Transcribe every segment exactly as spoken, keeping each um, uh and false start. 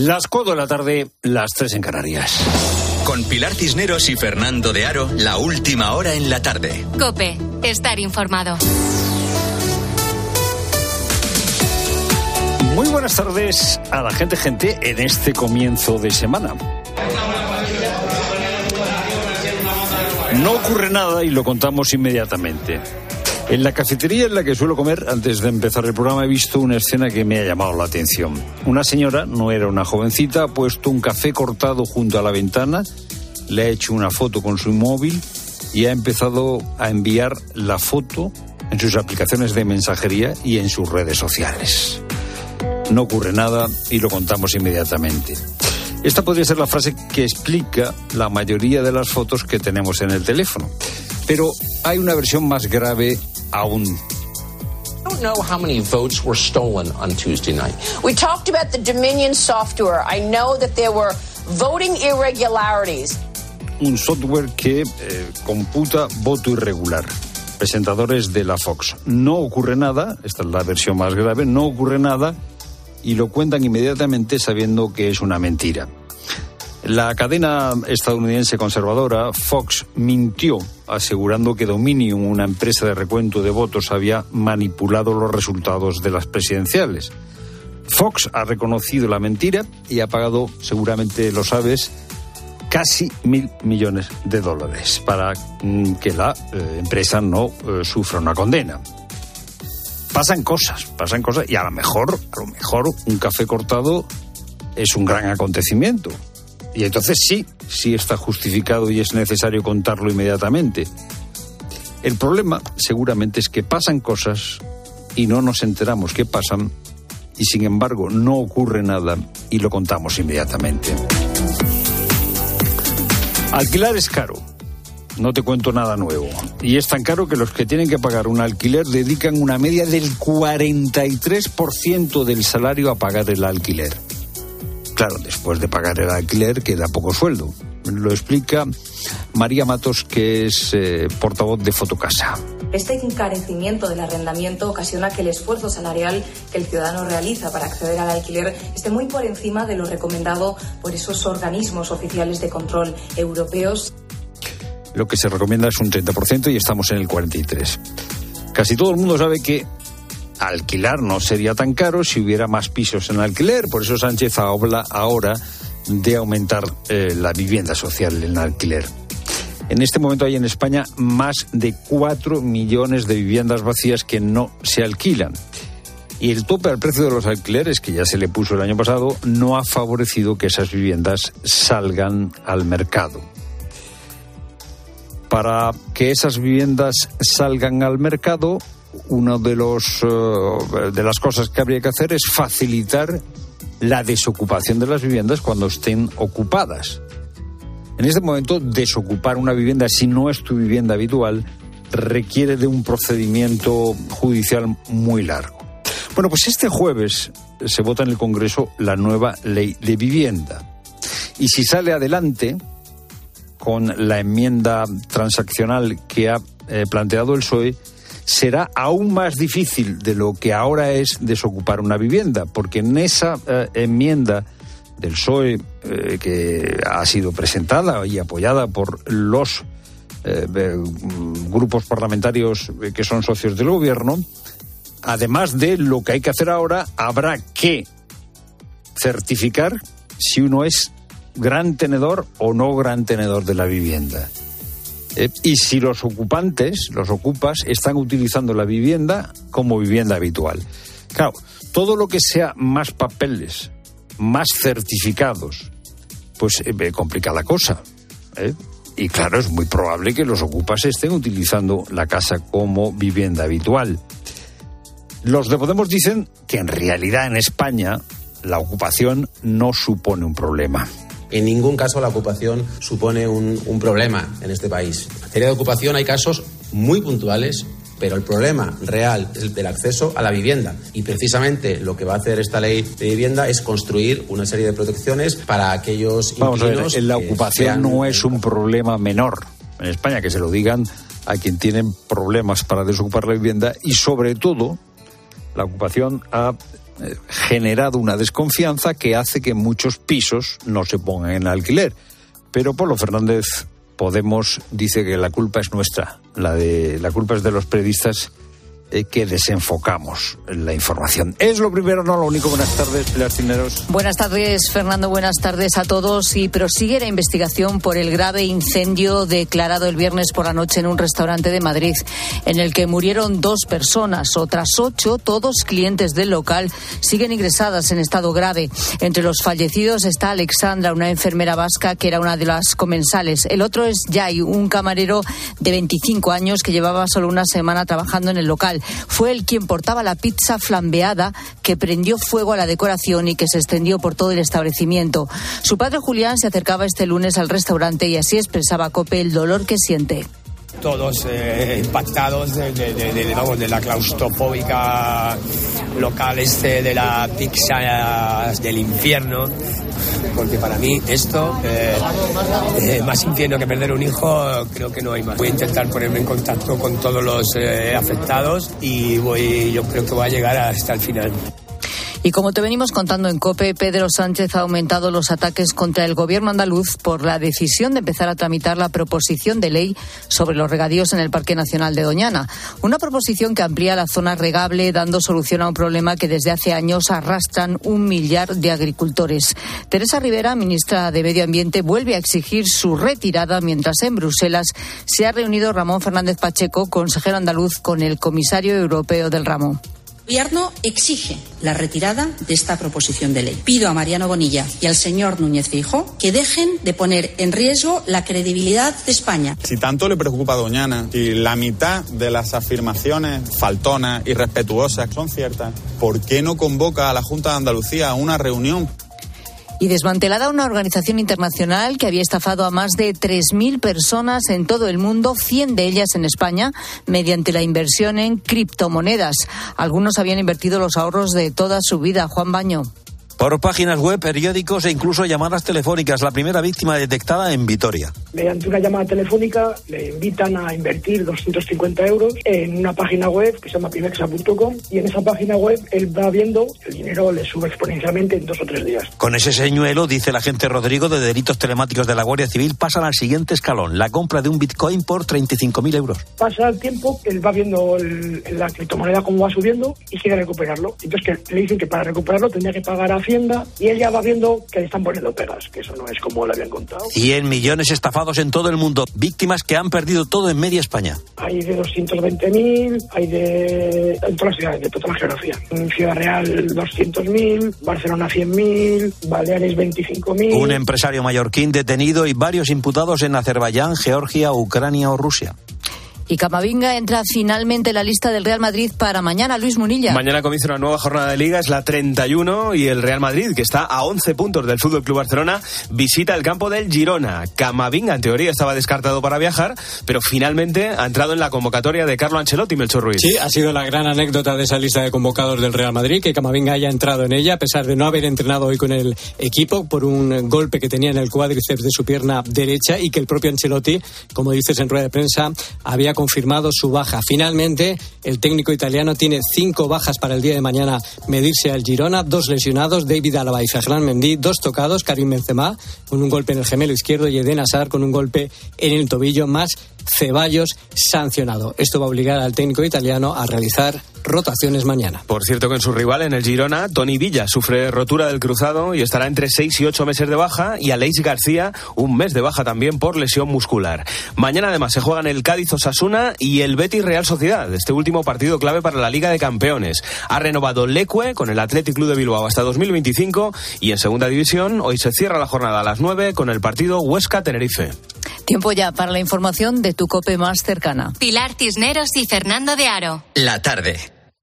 Las cuatro de la tarde, las tres en Canarias. Con Pilar Cisneros y Fernando de Aro, la última hora en la tarde. COPE, estar informado. Muy buenas tardes a la gente, gente, en este comienzo de semana. No ocurre nada y lo contamos inmediatamente. En la cafetería en la que suelo comer, antes de empezar el programa, he visto una escena que me ha llamado la atención. Una señora, no era una jovencita, ha puesto un café cortado junto a la ventana, le ha hecho una foto con su móvil y ha empezado a enviar la foto en sus aplicaciones de mensajería y en sus redes sociales. No ocurre nada y lo contamos inmediatamente. Esta podría ser la frase que explica la mayoría de las fotos que tenemos en el teléfono. Pero hay una versión más grave aún. I don't know how many votes were stolen on Tuesday night. We talked about the Dominion software. I know that there were voting irregularities. Un software que eh, computa voto irregular. Presentadores de la Fox. No ocurre nada, esta es la versión más grave, no ocurre nada y lo cuentan inmediatamente sabiendo que es una mentira. La cadena estadounidense conservadora Fox mintió asegurando que Dominion, una empresa de recuento de votos, había manipulado los resultados de las presidenciales. Fox ha reconocido la mentira y ha pagado, seguramente lo sabes, casi mil millones de dólares para que la eh, empresa no eh, sufra una condena. Pasan cosas, pasan cosas y a lo mejor, a lo mejor un café cortado es un gran acontecimiento. Y entonces sí, sí está justificado y es necesario contarlo inmediatamente. El problema seguramente es que pasan cosas y no nos enteramos que pasan y sin embargo no ocurre nada y lo contamos inmediatamente. Alquilar es caro, no te cuento nada nuevo. Y es tan caro que los que tienen que pagar un alquiler dedican una media del cuarenta y tres por ciento del salario a pagar el alquiler. Claro, después de pagar el alquiler queda poco sueldo. Lo explica María Matos, que es eh, portavoz de Fotocasa. Este encarecimiento del arrendamiento ocasiona que el esfuerzo salarial que el ciudadano realiza para acceder al alquiler esté muy por encima de lo recomendado por esos organismos oficiales de control europeos. Lo que se recomienda es un treinta por ciento y estamos en el cuarenta y tres por ciento. Casi todo el mundo sabe que alquilar no sería tan caro si hubiera más pisos en alquiler. Por eso Sánchez habla ahora de aumentar eh, la vivienda social en alquiler. En este momento hay en España más de cuatro millones de viviendas vacías que no se alquilan. Y el tope al precio de los alquileres, que ya se le puso el año pasado, no ha favorecido que esas viviendas salgan al mercado. Para que esas viviendas salgan al mercado, una de, los, uh, de las cosas que habría que hacer es facilitar la desocupación de las viviendas cuando estén ocupadas. En este momento, desocupar una vivienda, si no es tu vivienda habitual, requiere de un procedimiento judicial muy largo. Bueno, pues este jueves se vota en el Congreso la nueva ley de vivienda. Y si sale adelante con la enmienda transaccional que ha eh, planteado el P S O E, será aún más difícil de lo que ahora es desocupar una vivienda, porque en esa eh, enmienda del P S O E eh, que ha sido presentada y apoyada por los eh, grupos parlamentarios que son socios del gobierno, además de lo que hay que hacer ahora, habrá que certificar si uno es gran tenedor o no gran tenedor de la vivienda. Eh, y si los ocupantes, los ocupas, están utilizando la vivienda como vivienda habitual. Claro, todo lo que sea más papeles, más certificados, pues eh, complica la cosa. ¿eh? Y claro, es muy probable que los ocupas estén utilizando la casa como vivienda habitual. Los de Podemos dicen que en realidad en España la ocupación no supone un problema. En ningún caso la ocupación supone un, un problema en este país. En materia de ocupación hay casos muy puntuales, pero el problema real es el del acceso a la vivienda. Y precisamente lo que va a hacer esta ley de vivienda es construir una serie de protecciones para aquellos inquilinos. Vamos a ver, la ocupación no es un problema menor en España, que se lo digan a quien tienen problemas para desocupar la vivienda, y sobre todo la ocupación ha eh, generado una desconfianza que hace que muchos pisos no se pongan en alquiler. Pero Polo Fernández, Podemos, dice que la culpa es nuestra, la de la culpa es de los periodistas eh, que desenfocamos la información. Es lo primero, no lo único. Buenas tardes, Pilar Cisneros. Buenas tardes, Fernando. Buenas tardes a todos. Y prosigue la investigación por el grave incendio declarado el viernes por la noche en un restaurante de Madrid, en el que murieron dos personas. Otras ocho, todos clientes del local, siguen ingresadas en estado grave. Entre los fallecidos está Alexandra, una enfermera vasca que era una de las comensales. El otro es Yay, un camarero de veinticinco años que llevaba solo una semana trabajando en el local. Fue él quien portaba la pizza flambeada que prendió fuego a la decoración y que se extendió por todo el establecimiento. Su padre Julián se acercaba este lunes al restaurante y así expresaba a COPE el dolor que siente. Todos eh, impactados de, de, de, de, vamos, de la claustrofóbica local este de la pizza del infierno, porque para mí esto, eh, eh, más infierno que perder un hijo, creo que no hay más. Voy a intentar ponerme en contacto con todos los eh, afectados y voy, yo creo que voy a llegar hasta el final. Y como te venimos contando en COPE, Pedro Sánchez ha aumentado los ataques contra el gobierno andaluz por la decisión de empezar a tramitar la proposición de ley sobre los regadíos en el Parque Nacional de Doñana. Una proposición que amplía la zona regable, dando solución a un problema que desde hace años arrastran un millar de agricultores. Teresa Rivera, ministra de Medio Ambiente, vuelve a exigir su retirada, mientras en Bruselas se ha reunido Ramón Fernández Pacheco, consejero andaluz, con el comisario europeo del ramo. El Gobierno exige la retirada de esta proposición de ley. Pido a Mariano Bonilla y al señor Núñez Feijóo que dejen de poner en riesgo la credibilidad de España. Si tanto le preocupa a Doñana, si la mitad de las afirmaciones faltonas, irrespetuosas son ciertas, ¿por qué no convoca a la Junta de Andalucía a una reunión? Y desmantelada una organización internacional que había estafado a más de tres mil personas en todo el mundo, cien de ellas en España, mediante la inversión en criptomonedas. Algunos habían invertido los ahorros de toda su vida. Juan Baño. Por páginas web, periódicos e incluso llamadas telefónicas. La primera víctima detectada en Vitoria. Mediante una llamada telefónica le invitan a invertir doscientos cincuenta euros en una página web que se llama pimexa punto com y en esa página web él va viendo el dinero le sube exponencialmente en dos o tres días. Con ese señuelo, dice el agente Rodrigo de Delitos Telemáticos de la Guardia Civil, pasan al siguiente escalón, la compra de un bitcoin por treinta y cinco mil euros. Pasa el tiempo, él va viendo el, la criptomoneda cómo va subiendo y quiere recuperarlo. Entonces que le dicen que para recuperarlo tendría que pagar a Hacienda y ella va viendo que le están poniendo pegas, que eso no es como le habían contado. cien millones estafados en todo el mundo, víctimas que han perdido todo en media España. Hay de doscientos veinte mil, hay de en todas las ciudades, de toda la geografía. En Ciudad Real doscientos mil, Barcelona cien mil, Baleares veinticinco mil. Un empresario mallorquín detenido y varios imputados en Azerbaiyán, Georgia, Ucrania o Rusia. Y Camavinga entra finalmente en la lista del Real Madrid para mañana. Luis Munilla. Mañana comienza una nueva jornada de Liga, es la treinta y uno, y el Real Madrid, que está a once puntos del F C Barcelona, visita el campo del Girona. Camavinga, en teoría, estaba descartado para viajar, pero finalmente ha entrado en la convocatoria de Carlo Ancelotti, Melchor Ruiz. Sí, ha sido la gran anécdota de esa lista de convocados del Real Madrid, que Camavinga haya entrado en ella, a pesar de no haber entrenado hoy con el equipo por un golpe que tenía en el cuádriceps de su pierna derecha, y que el propio Ancelotti, como dices en rueda de prensa, había confirmado su baja. Finalmente, el técnico italiano tiene cinco bajas para el día de mañana medirse al Girona, dos lesionados, David Alaba y Ferland Mendy, dos tocados, Karim Benzema con un golpe en el gemelo izquierdo y Eden Hazard con un golpe en el tobillo, más Ceballos sancionado. Esto va a obligar al técnico italiano a realizar rotaciones mañana. Por cierto que en su rival, en el Girona, Toni Villa sufre rotura del cruzado y estará entre seis y ocho meses de baja, y Aleix García un mes de baja también por lesión muscular. Mañana además se juegan el Cádiz Osasuna y el Betis Real Sociedad, este último partido clave para la Liga de Campeones. Ha renovado Leque con el Athletic Club de Bilbao hasta dos mil veinticinco, y en segunda división hoy se cierra la jornada a las nueve con el partido Huesca-Tenerife. Tiempo ya para la información de tu COPE más cercana. Pilar Cisneros y Fernando de Aro. La tarde.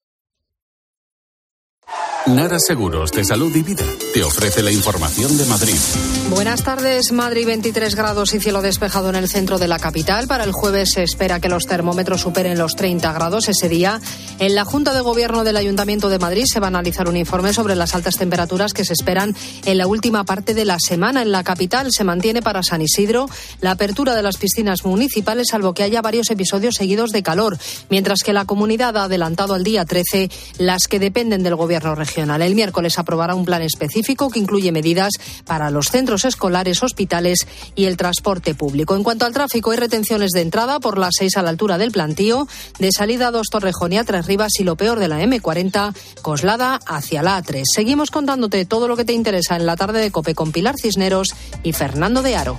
Nara Seguros de Salud y Vida te ofrece la información de Madrid. Buenas tardes. Madrid, veintitrés grados y cielo despejado en el centro de la capital. Para el jueves se espera que los termómetros superen los treinta grados ese día. En la Junta de Gobierno del Ayuntamiento de Madrid se va a analizar un informe sobre las altas temperaturas que se esperan en la última parte de la semana. En la capital se mantiene para San Isidro la apertura de las piscinas municipales, salvo que haya varios episodios seguidos de calor, mientras que la comunidad ha adelantado al día trece las que dependen del Gobierno regional. regional. El miércoles aprobará un plan específico que incluye medidas para los centros escolares, hospitales y el transporte público. En cuanto al tráfico, hay retenciones de entrada por la seis a la altura del Plantío, de salida dos Torrejonia, Tres Rivas y lo peor de la eme cuarenta, Coslada hacia la a tres. Seguimos contándote todo lo que te interesa en la tarde de COPE con Pilar Cisneros y Fernando de Aro.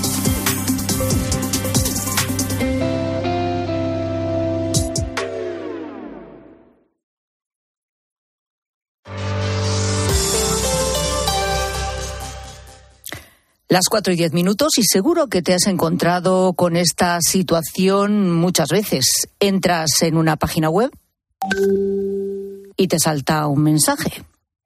Las cuatro y diez minutos y seguro que te has encontrado con esta situación muchas veces. Entras en una página web y te salta un mensaje.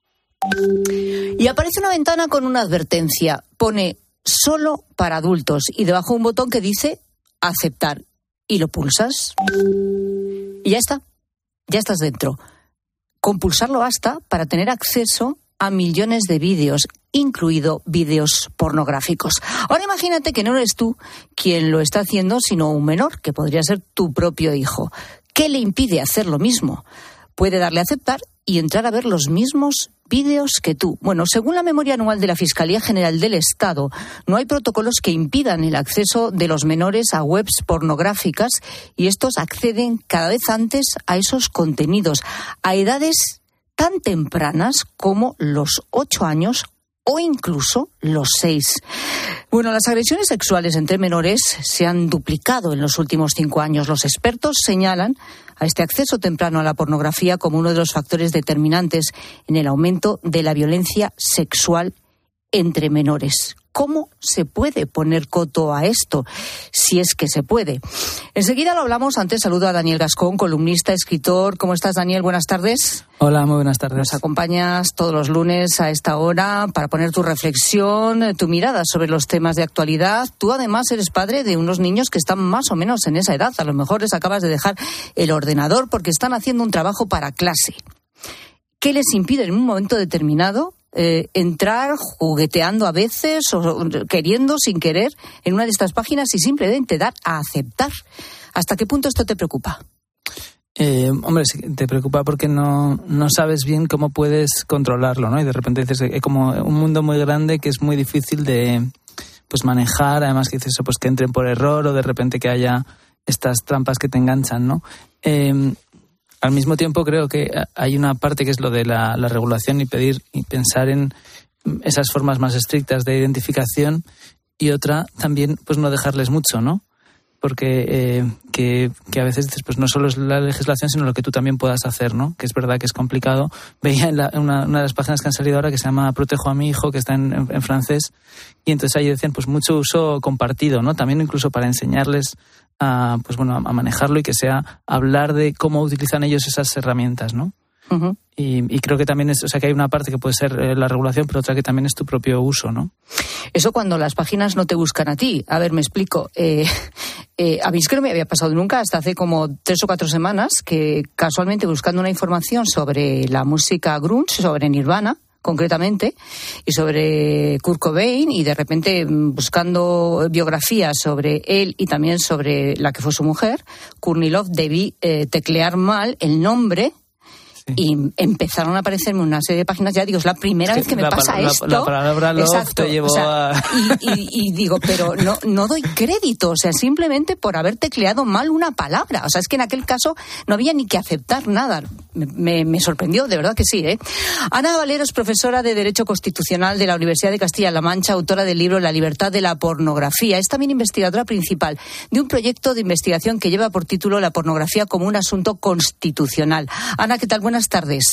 Y aparece una ventana con una advertencia. Pone solo para adultos y debajo un botón que dice aceptar. Y lo pulsas. Y ya está. Ya estás dentro. Con pulsarlo basta para tener acceso a millones de vídeos, incluido vídeos pornográficos. Ahora imagínate que no eres tú quien lo está haciendo, sino un menor, que podría ser tu propio hijo. ¿Qué le impide hacer lo mismo? Puede darle a aceptar y entrar a ver los mismos vídeos que tú. Bueno, según la memoria anual de la Fiscalía General del Estado, no hay protocolos que impidan el acceso de los menores a webs pornográficas y estos acceden cada vez antes a esos contenidos, a edades tan tempranas como los ocho años o incluso los seis. Bueno, las agresiones sexuales entre menores se han duplicado en los últimos cinco años. Los expertos señalan a este acceso temprano a la pornografía como uno de los factores determinantes en el aumento de la violencia sexual entre menores. ¿Cómo se puede poner coto a esto? Si es que se puede. Enseguida lo hablamos. Antes saludo a Daniel Gascón, columnista, escritor. ¿Cómo estás, Daniel? Buenas tardes. Hola, muy buenas tardes. Nos acompañas todos los lunes a esta hora para poner tu reflexión, tu mirada sobre los temas de actualidad. Tú además eres padre de unos niños que están más o menos en esa edad. A lo mejor les acabas de dejar el ordenador porque están haciendo un trabajo para clase. ¿Qué les impide en un momento determinado Eh, entrar jugueteando a veces o queriendo sin querer en una de estas páginas y simplemente dar a aceptar? ¿Hasta qué punto esto te preocupa? Eh, hombre, te preocupa porque no, no sabes bien cómo puedes controlarlo, ¿no? Y de repente dices, es como un mundo muy grande que es muy difícil de pues manejar, además que dices pues que entren por error o de repente que haya estas trampas que te enganchan, ¿no? Eh, Al mismo tiempo creo que hay una parte que es lo de la, la regulación y pedir y pensar en esas formas más estrictas de identificación y otra también pues no dejarles mucho, ¿no? Porque eh, que, que a veces dices pues no solo es la legislación sino lo que tú también puedas hacer, ¿no? Que es verdad que es complicado. Veía en la, una, una de las páginas que han salido ahora que se llama Protejo a mi hijo, que está en, en, en francés, y entonces ahí decían pues mucho uso compartido, ¿no? También incluso para enseñarles a, pues bueno, a manejarlo y que sea hablar de cómo utilizan ellos esas herramientas, ¿no? Uh-huh. Y, y creo que también es, o sea, que hay una parte que puede ser eh, la regulación, pero otra que también es tu propio uso, ¿no? Eso cuando las páginas no te buscan a ti. A ver, me explico. Eh, eh, a mí es que no me había pasado nunca, hasta hace como tres o cuatro semanas, que casualmente buscando una información sobre la música grunge, sobre Nirvana, concretamente, y sobre Kurt Cobain, y de repente buscando biografías sobre él y también sobre la que fue su mujer, Courtney Love, debí eh, teclear mal el nombre. Y empezaron a aparecerme una serie de páginas, ya digo, es la primera es vez que me la, pasa la, esto. La palabra love Exacto, te llevó o sea, a... Y, y, y digo, pero no, no doy crédito, o sea, simplemente por haber tecleado mal una palabra. O sea, es que en aquel caso no había ni que aceptar nada. Me, me, me sorprendió, de verdad que sí, ¿eh? Ana Valero es profesora de Derecho Constitucional de la Universidad de Castilla-La Mancha, autora del libro La libertad de la pornografía. Es también investigadora principal de un proyecto de investigación que lleva por título La pornografía como un asunto constitucional. Ana, ¿qué tal? Buenas tardes.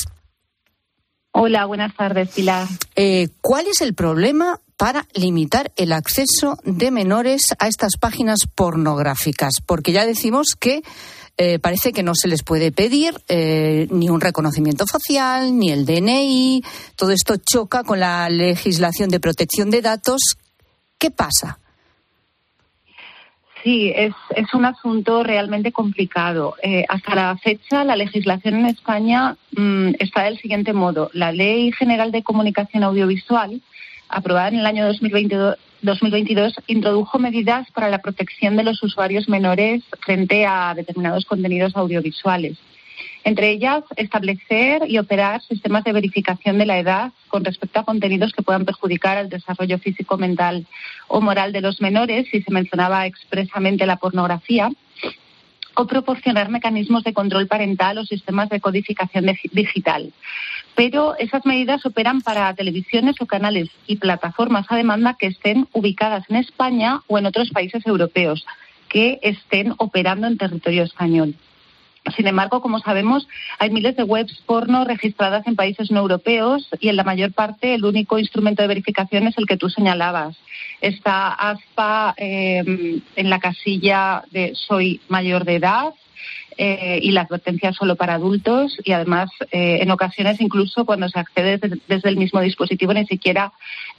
Hola, buenas tardes, Pilar. Eh, ¿Cuál es el problema para limitar el acceso de menores a estas páginas pornográficas? Porque ya decimos que eh, parece que no se les puede pedir eh, ni un reconocimiento facial, ni el D N I. Todo esto choca con la legislación de protección de datos. ¿Qué pasa? Sí, es, es un asunto realmente complicado. Eh, hasta la fecha, la legislación en España mmm, está del siguiente modo. La Ley General de Comunicación Audiovisual, aprobada en el año dos mil veintidós, introdujo medidas para la protección de los usuarios menores frente a determinados contenidos audiovisuales. Entre ellas, establecer y operar sistemas de verificación de la edad con respecto a contenidos que puedan perjudicar el desarrollo físico, mental o moral de los menores, si se mencionaba expresamente la pornografía, o proporcionar mecanismos de control parental o sistemas de codificación de, digital. Pero esas medidas operan para televisiones o canales y plataformas a demanda que estén ubicadas en España o en otros países europeos que estén operando en territorio español. Sin embargo, como sabemos, hay miles de webs porno registradas en países no europeos y en la mayor parte el único instrumento de verificación es el que tú señalabas. Esta aspa eh, en la casilla de soy mayor de edad eh, y la advertencia solo para adultos, y además eh, en ocasiones incluso cuando se accede desde, desde el mismo dispositivo ni siquiera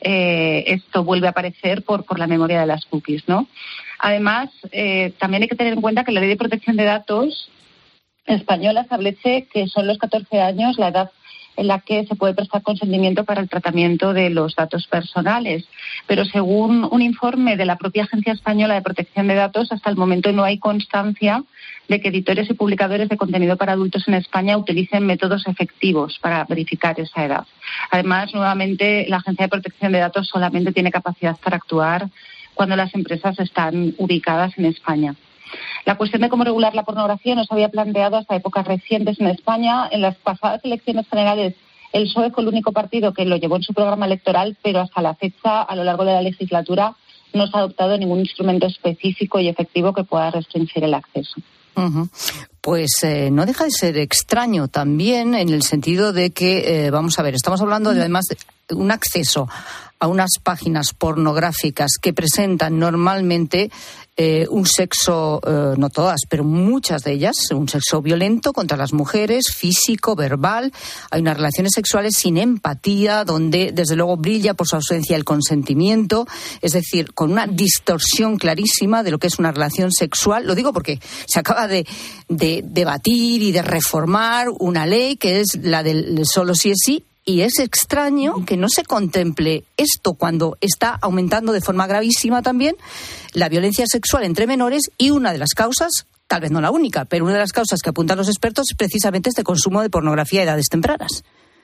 eh, esto vuelve a aparecer por, por la memoria de las cookies, ¿no? Además, eh, también hay que tener en cuenta que la Ley de Protección de Datos española establece que son los catorce años la edad en la que se puede prestar consentimiento para el tratamiento de los datos personales. Pero según un informe de la propia Agencia Española de Protección de Datos, hasta el momento no hay constancia de que editores y publicadores de contenido para adultos en España utilicen métodos efectivos para verificar esa edad. Además, nuevamente, la Agencia de Protección de Datos solamente tiene capacidad para actuar cuando las empresas están ubicadas en España. La cuestión de cómo regular la pornografía no se había planteado hasta épocas recientes en España. En las pasadas elecciones generales, el P S O E fue el único partido que lo llevó en su programa electoral, pero hasta la fecha, a lo largo de la legislatura, no se ha adoptado ningún instrumento específico y efectivo que pueda restringir el acceso. Uh-huh. Pues eh, no deja de ser extraño también en el sentido de que, eh, vamos a ver, estamos hablando de, además de un acceso a unas páginas pornográficas que presentan normalmente eh, un sexo, eh, no todas, pero muchas de ellas, un sexo violento contra las mujeres, físico, verbal. Hay unas relaciones sexuales sin empatía, donde desde luego brilla por su ausencia el consentimiento, es decir, con una distorsión clarísima de lo que es una relación sexual. Lo digo porque se acaba de, de debatir y de reformar una ley que es la del solo sí es sí. Y es extraño que no se contemple esto cuando está aumentando de forma gravísima también la violencia sexual entre menores, y una de las causas, tal vez no la única, pero una de las causas que apuntan los expertos es precisamente este consumo de pornografía a edades tempranas.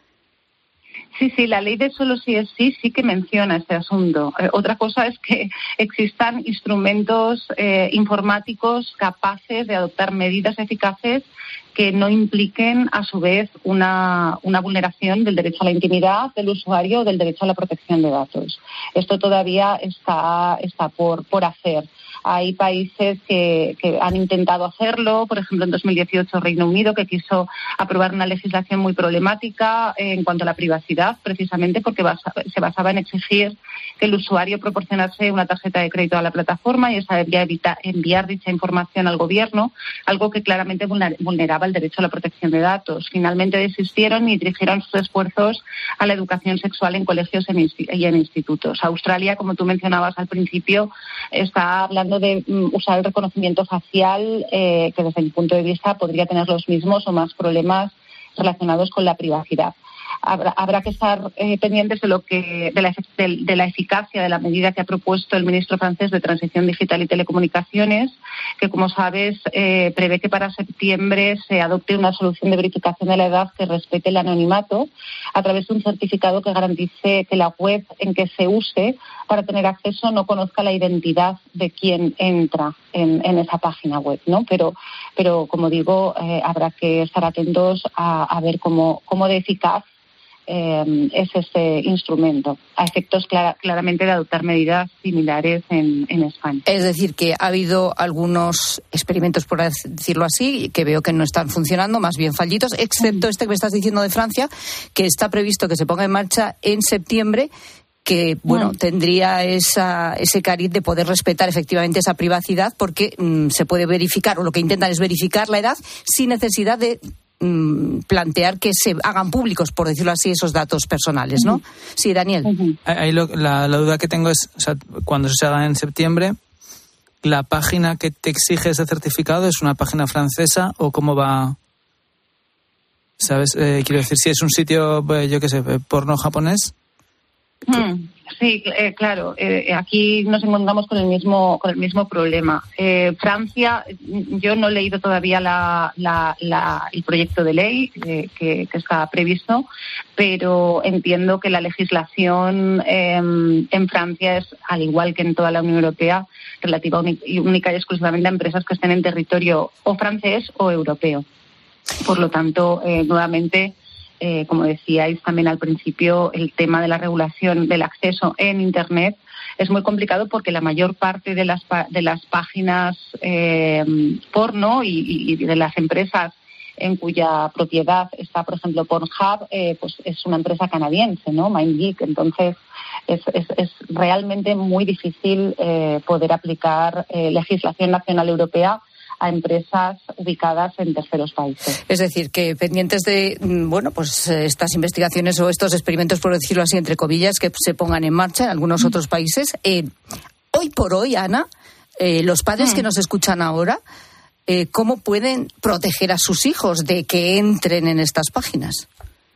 Sí, sí, la ley de solo sí es sí sí que menciona este asunto. Eh, otra cosa es que existan instrumentos eh, informáticos capaces de adoptar medidas eficaces que no impliquen, a su vez, una, una vulneración del derecho a la intimidad del usuario o del derecho a la protección de datos. Esto todavía está, está por, por hacer. Hay países que, que han intentado hacerlo, por ejemplo, en dos mil dieciocho Reino Unido, que quiso aprobar una legislación muy problemática en cuanto a la privacidad, precisamente porque basa, se basaba en exigir que el usuario proporcionase una tarjeta de crédito a la plataforma y esa debía evitar, enviar dicha información al gobierno, algo que claramente vulneraba el derecho a la protección de datos. Finalmente desistieron y dirigieron sus esfuerzos a la educación sexual en colegios y en institutos. Australia, como tú mencionabas al principio, está hablando de usar el reconocimiento facial, eh, que desde mi punto de vista podría tener los mismos o más problemas relacionados con la privacidad. Habrá, habrá que estar eh, pendientes de lo que de la, de, de la eficacia de la medida que ha propuesto el ministro francés de Transición Digital y Telecomunicaciones, que, como sabes, eh, prevé que para septiembre se adopte una solución de verificación de la edad que respete el anonimato a través de un certificado que garantice que la web en que se use para tener acceso no conozca la identidad de quien entra en, en esa página web, ¿no? Pero, pero como digo, eh, habrá que estar atentos a, a ver cómo, cómo de eficaz Eh, es este instrumento, a efectos clara, claramente de adoptar medidas similares en, en España. Es decir, que ha habido algunos experimentos, por decirlo así, que veo que no están funcionando, más bien fallidos, excepto este que me estás diciendo de Francia, que está previsto que se ponga en marcha en septiembre, que, bueno, mm. tendría esa, ese cariz de poder respetar efectivamente esa privacidad, porque mm, se puede verificar, o lo que intentan es verificar la edad sin necesidad de plantear que se hagan públicos, por decirlo así, esos datos personales, ¿no? Uh-huh. Sí, Daniel. Uh-huh. Ahí lo, la, la duda que tengo es, o sea, cuando se haga en septiembre, ¿la página que te exige ese certificado es una página francesa o cómo va? ¿Sabes? Eh, quiero decir, si es un sitio, yo qué sé, porno japonés, Hmm, sí, eh, claro. Eh, aquí nos encontramos con el mismo con el mismo problema. Eh, Francia, yo no he leído todavía la, la, la, el proyecto de ley eh, que, que está previsto, pero entiendo que la legislación eh, en Francia es, al igual que en toda la Unión Europea, relativa y única y exclusivamente a empresas que estén en territorio o francés o europeo. Por lo tanto, eh, nuevamente. Eh, como decíais también al principio, el tema de la regulación del acceso en Internet es muy complicado porque la mayor parte de las, de las páginas eh, porno y, y de las empresas en cuya propiedad está, por ejemplo, Pornhub, eh, pues es una empresa canadiense, ¿no? MindGeek. Entonces, es, es, es realmente muy difícil eh, poder aplicar eh, legislación nacional europea a empresas ubicadas en terceros países. Es decir, que pendientes de, bueno, pues estas investigaciones o estos experimentos, por decirlo así, entre comillas, que se pongan en marcha en algunos mm. otros países. Eh, hoy por hoy, Ana, eh, los padres mm. que nos escuchan ahora, eh, ¿cómo pueden proteger a sus hijos de que entren en estas páginas?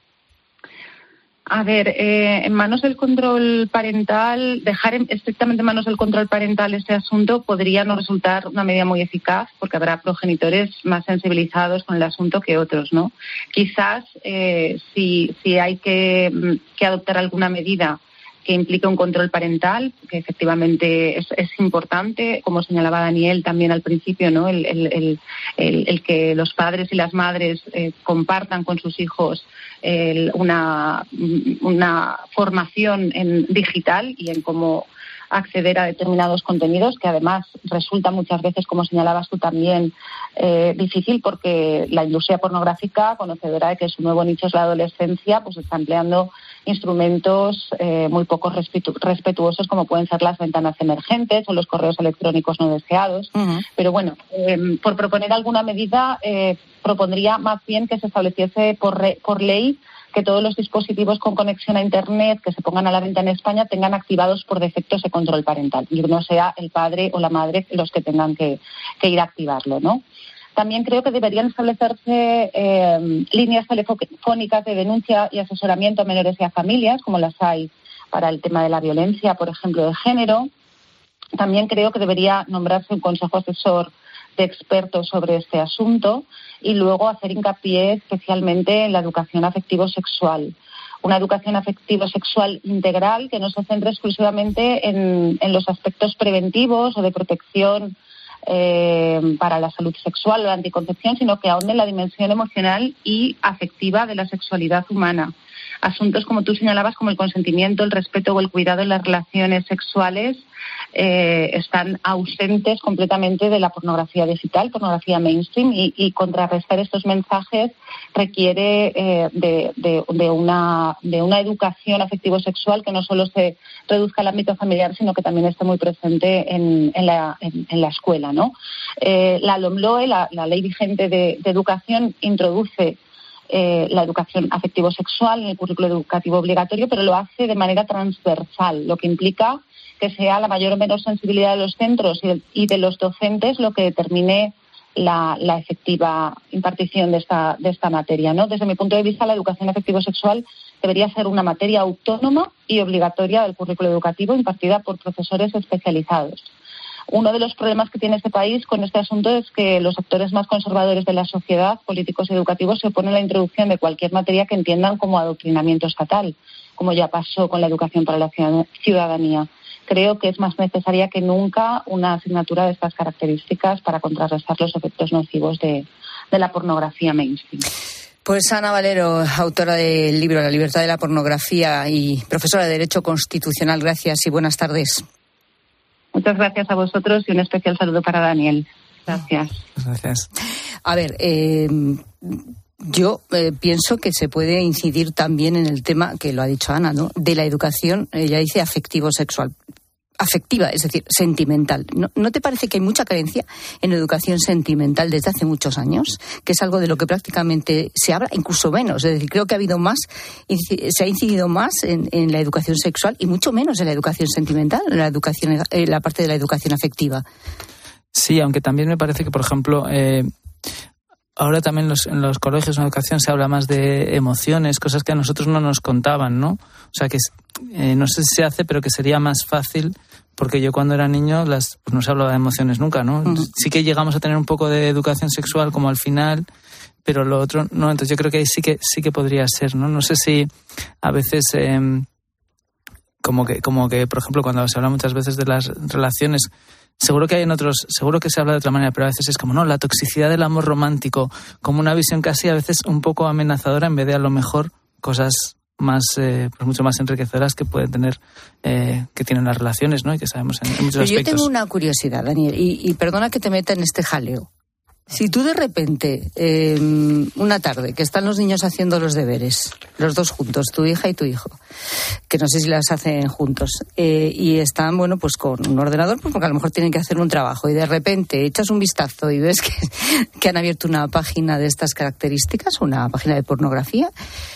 A ver, eh, en manos del control parental, dejar en, estrictamente en manos del control parental este asunto podría no resultar una medida muy eficaz, porque habrá progenitores más sensibilizados con el asunto que otros, ¿no? Quizás eh, si, si hay que, que adoptar alguna medida que implique un control parental, que efectivamente es, es importante, como señalaba Daniel también al principio, ¿no? El, el, el, el, el que los padres y las madres eh, compartan con sus hijos el, una, una formación en digital y en cómo acceder a determinados contenidos, que además resulta muchas veces, como señalabas tú también, eh, difícil porque la industria pornográfica, conocedora de que su nuevo nicho es la adolescencia, pues está empleando instrumentos eh, muy poco respetu- respetuosos como pueden ser las ventanas emergentes o los correos electrónicos no deseados. Uh-huh. Pero bueno, eh, por proponer alguna medida, eh, propondría más bien que se estableciese por, re- por ley que todos los dispositivos con conexión a Internet que se pongan a la venta en España tengan activados por defecto ese control parental y no sea el padre o la madre los que tengan que, que ir a activarlo, ¿no? También creo que deberían establecerse eh, líneas telefónicas de denuncia y asesoramiento a menores y a familias, como las hay para el tema de la violencia, por ejemplo, de género. También creo que debería nombrarse un consejo asesor de expertos sobre este asunto y luego hacer hincapié especialmente en la educación afectivo-sexual. Una educación afectivo-sexual integral que no se centre exclusivamente en, en los aspectos preventivos o de protección eh, para la salud sexual o la anticoncepción, sino que ahonde en la dimensión emocional y afectiva de la sexualidad humana. Asuntos, como tú señalabas, como el consentimiento, el respeto o el cuidado en las relaciones sexuales eh, están ausentes completamente de la pornografía digital, pornografía mainstream, y, y contrarrestar estos mensajes requiere eh, de, de, de, una, de una educación afectivo-sexual que no solo se reduzca al ámbito familiar, sino que también esté muy presente en, en, la, en, en la escuela, ¿no? Eh, la LOMLOE, la, la ley vigente de, de educación, introduce Eh, la educación afectivo-sexual en el currículo educativo obligatorio, pero lo hace de manera transversal, lo que implica que sea la mayor o menor sensibilidad de los centros y de, y de los docentes lo que determine la, la efectiva impartición de esta, de esta materia, ¿no? Desde mi punto de vista, la educación afectivo-sexual debería ser una materia autónoma y obligatoria del currículo educativo impartida por profesores especializados. Uno de los problemas que tiene este país con este asunto es que los sectores más conservadores de la sociedad, políticos y educativos, se oponen a la introducción de cualquier materia que entiendan como adoctrinamiento estatal, como ya pasó con la educación para la ciudadanía. Creo que es más necesaria que nunca una asignatura de estas características para contrarrestar los efectos nocivos de, de la pornografía mainstream. Pues Ana Valero, autora del libro La libertad de la pornografía y profesora de Derecho Constitucional, gracias y buenas tardes. Muchas gracias a vosotros y un especial saludo para Daniel. Gracias. Gracias. A ver, eh, yo eh, pienso que se puede incidir también en el tema, que lo ha dicho Ana, ¿no?, de la educación, ella dice afectivo-sexual. Afectiva, es decir, sentimental. ¿No, ¿No te parece que hay mucha carencia en educación sentimental desde hace muchos años? Que es algo de lo que prácticamente se habla, incluso menos. Es decir, creo que ha habido más, se ha incidido más en, en la educación sexual y mucho menos en la educación sentimental, en la educación, en la parte de la educación afectiva. Sí, aunque también me parece que, por ejemplo, eh, ahora también los, en los colegios, en educación, se habla más de emociones, cosas que a nosotros no nos contaban, ¿no? O sea, que eh, no sé si se hace, pero que sería más fácil, porque yo cuando era niño las, pues no se hablaba de emociones nunca, ¿no? Uh-huh. Sí que llegamos a tener un poco de educación sexual como al final, pero lo otro no. Entonces yo creo que ahí sí que sí que podría ser, ¿no? No sé si a veces eh, como que como que por ejemplo cuando se habla muchas veces de las relaciones, seguro que hay en otros, seguro que se habla de otra manera, pero a veces es como no, la toxicidad del amor romántico, como una visión casi a veces un poco amenazadora en vez de a lo mejor cosas más eh, pues mucho más enriquecedoras que pueden tener eh, que tienen las relaciones, ¿no? Y que sabemos en, en muchos pero aspectos. Yo tengo una curiosidad, Daniel, y, y perdona que te meta en este jaleo. Si tú de repente, eh, una tarde, que están los niños haciendo los deberes, los dos juntos, tu hija y tu hijo, que no sé si las hacen juntos, eh, y están, bueno, pues con un ordenador, pues porque a lo mejor tienen que hacer un trabajo, y de repente echas un vistazo y ves que, que han abierto una página de estas características, una página de pornografía,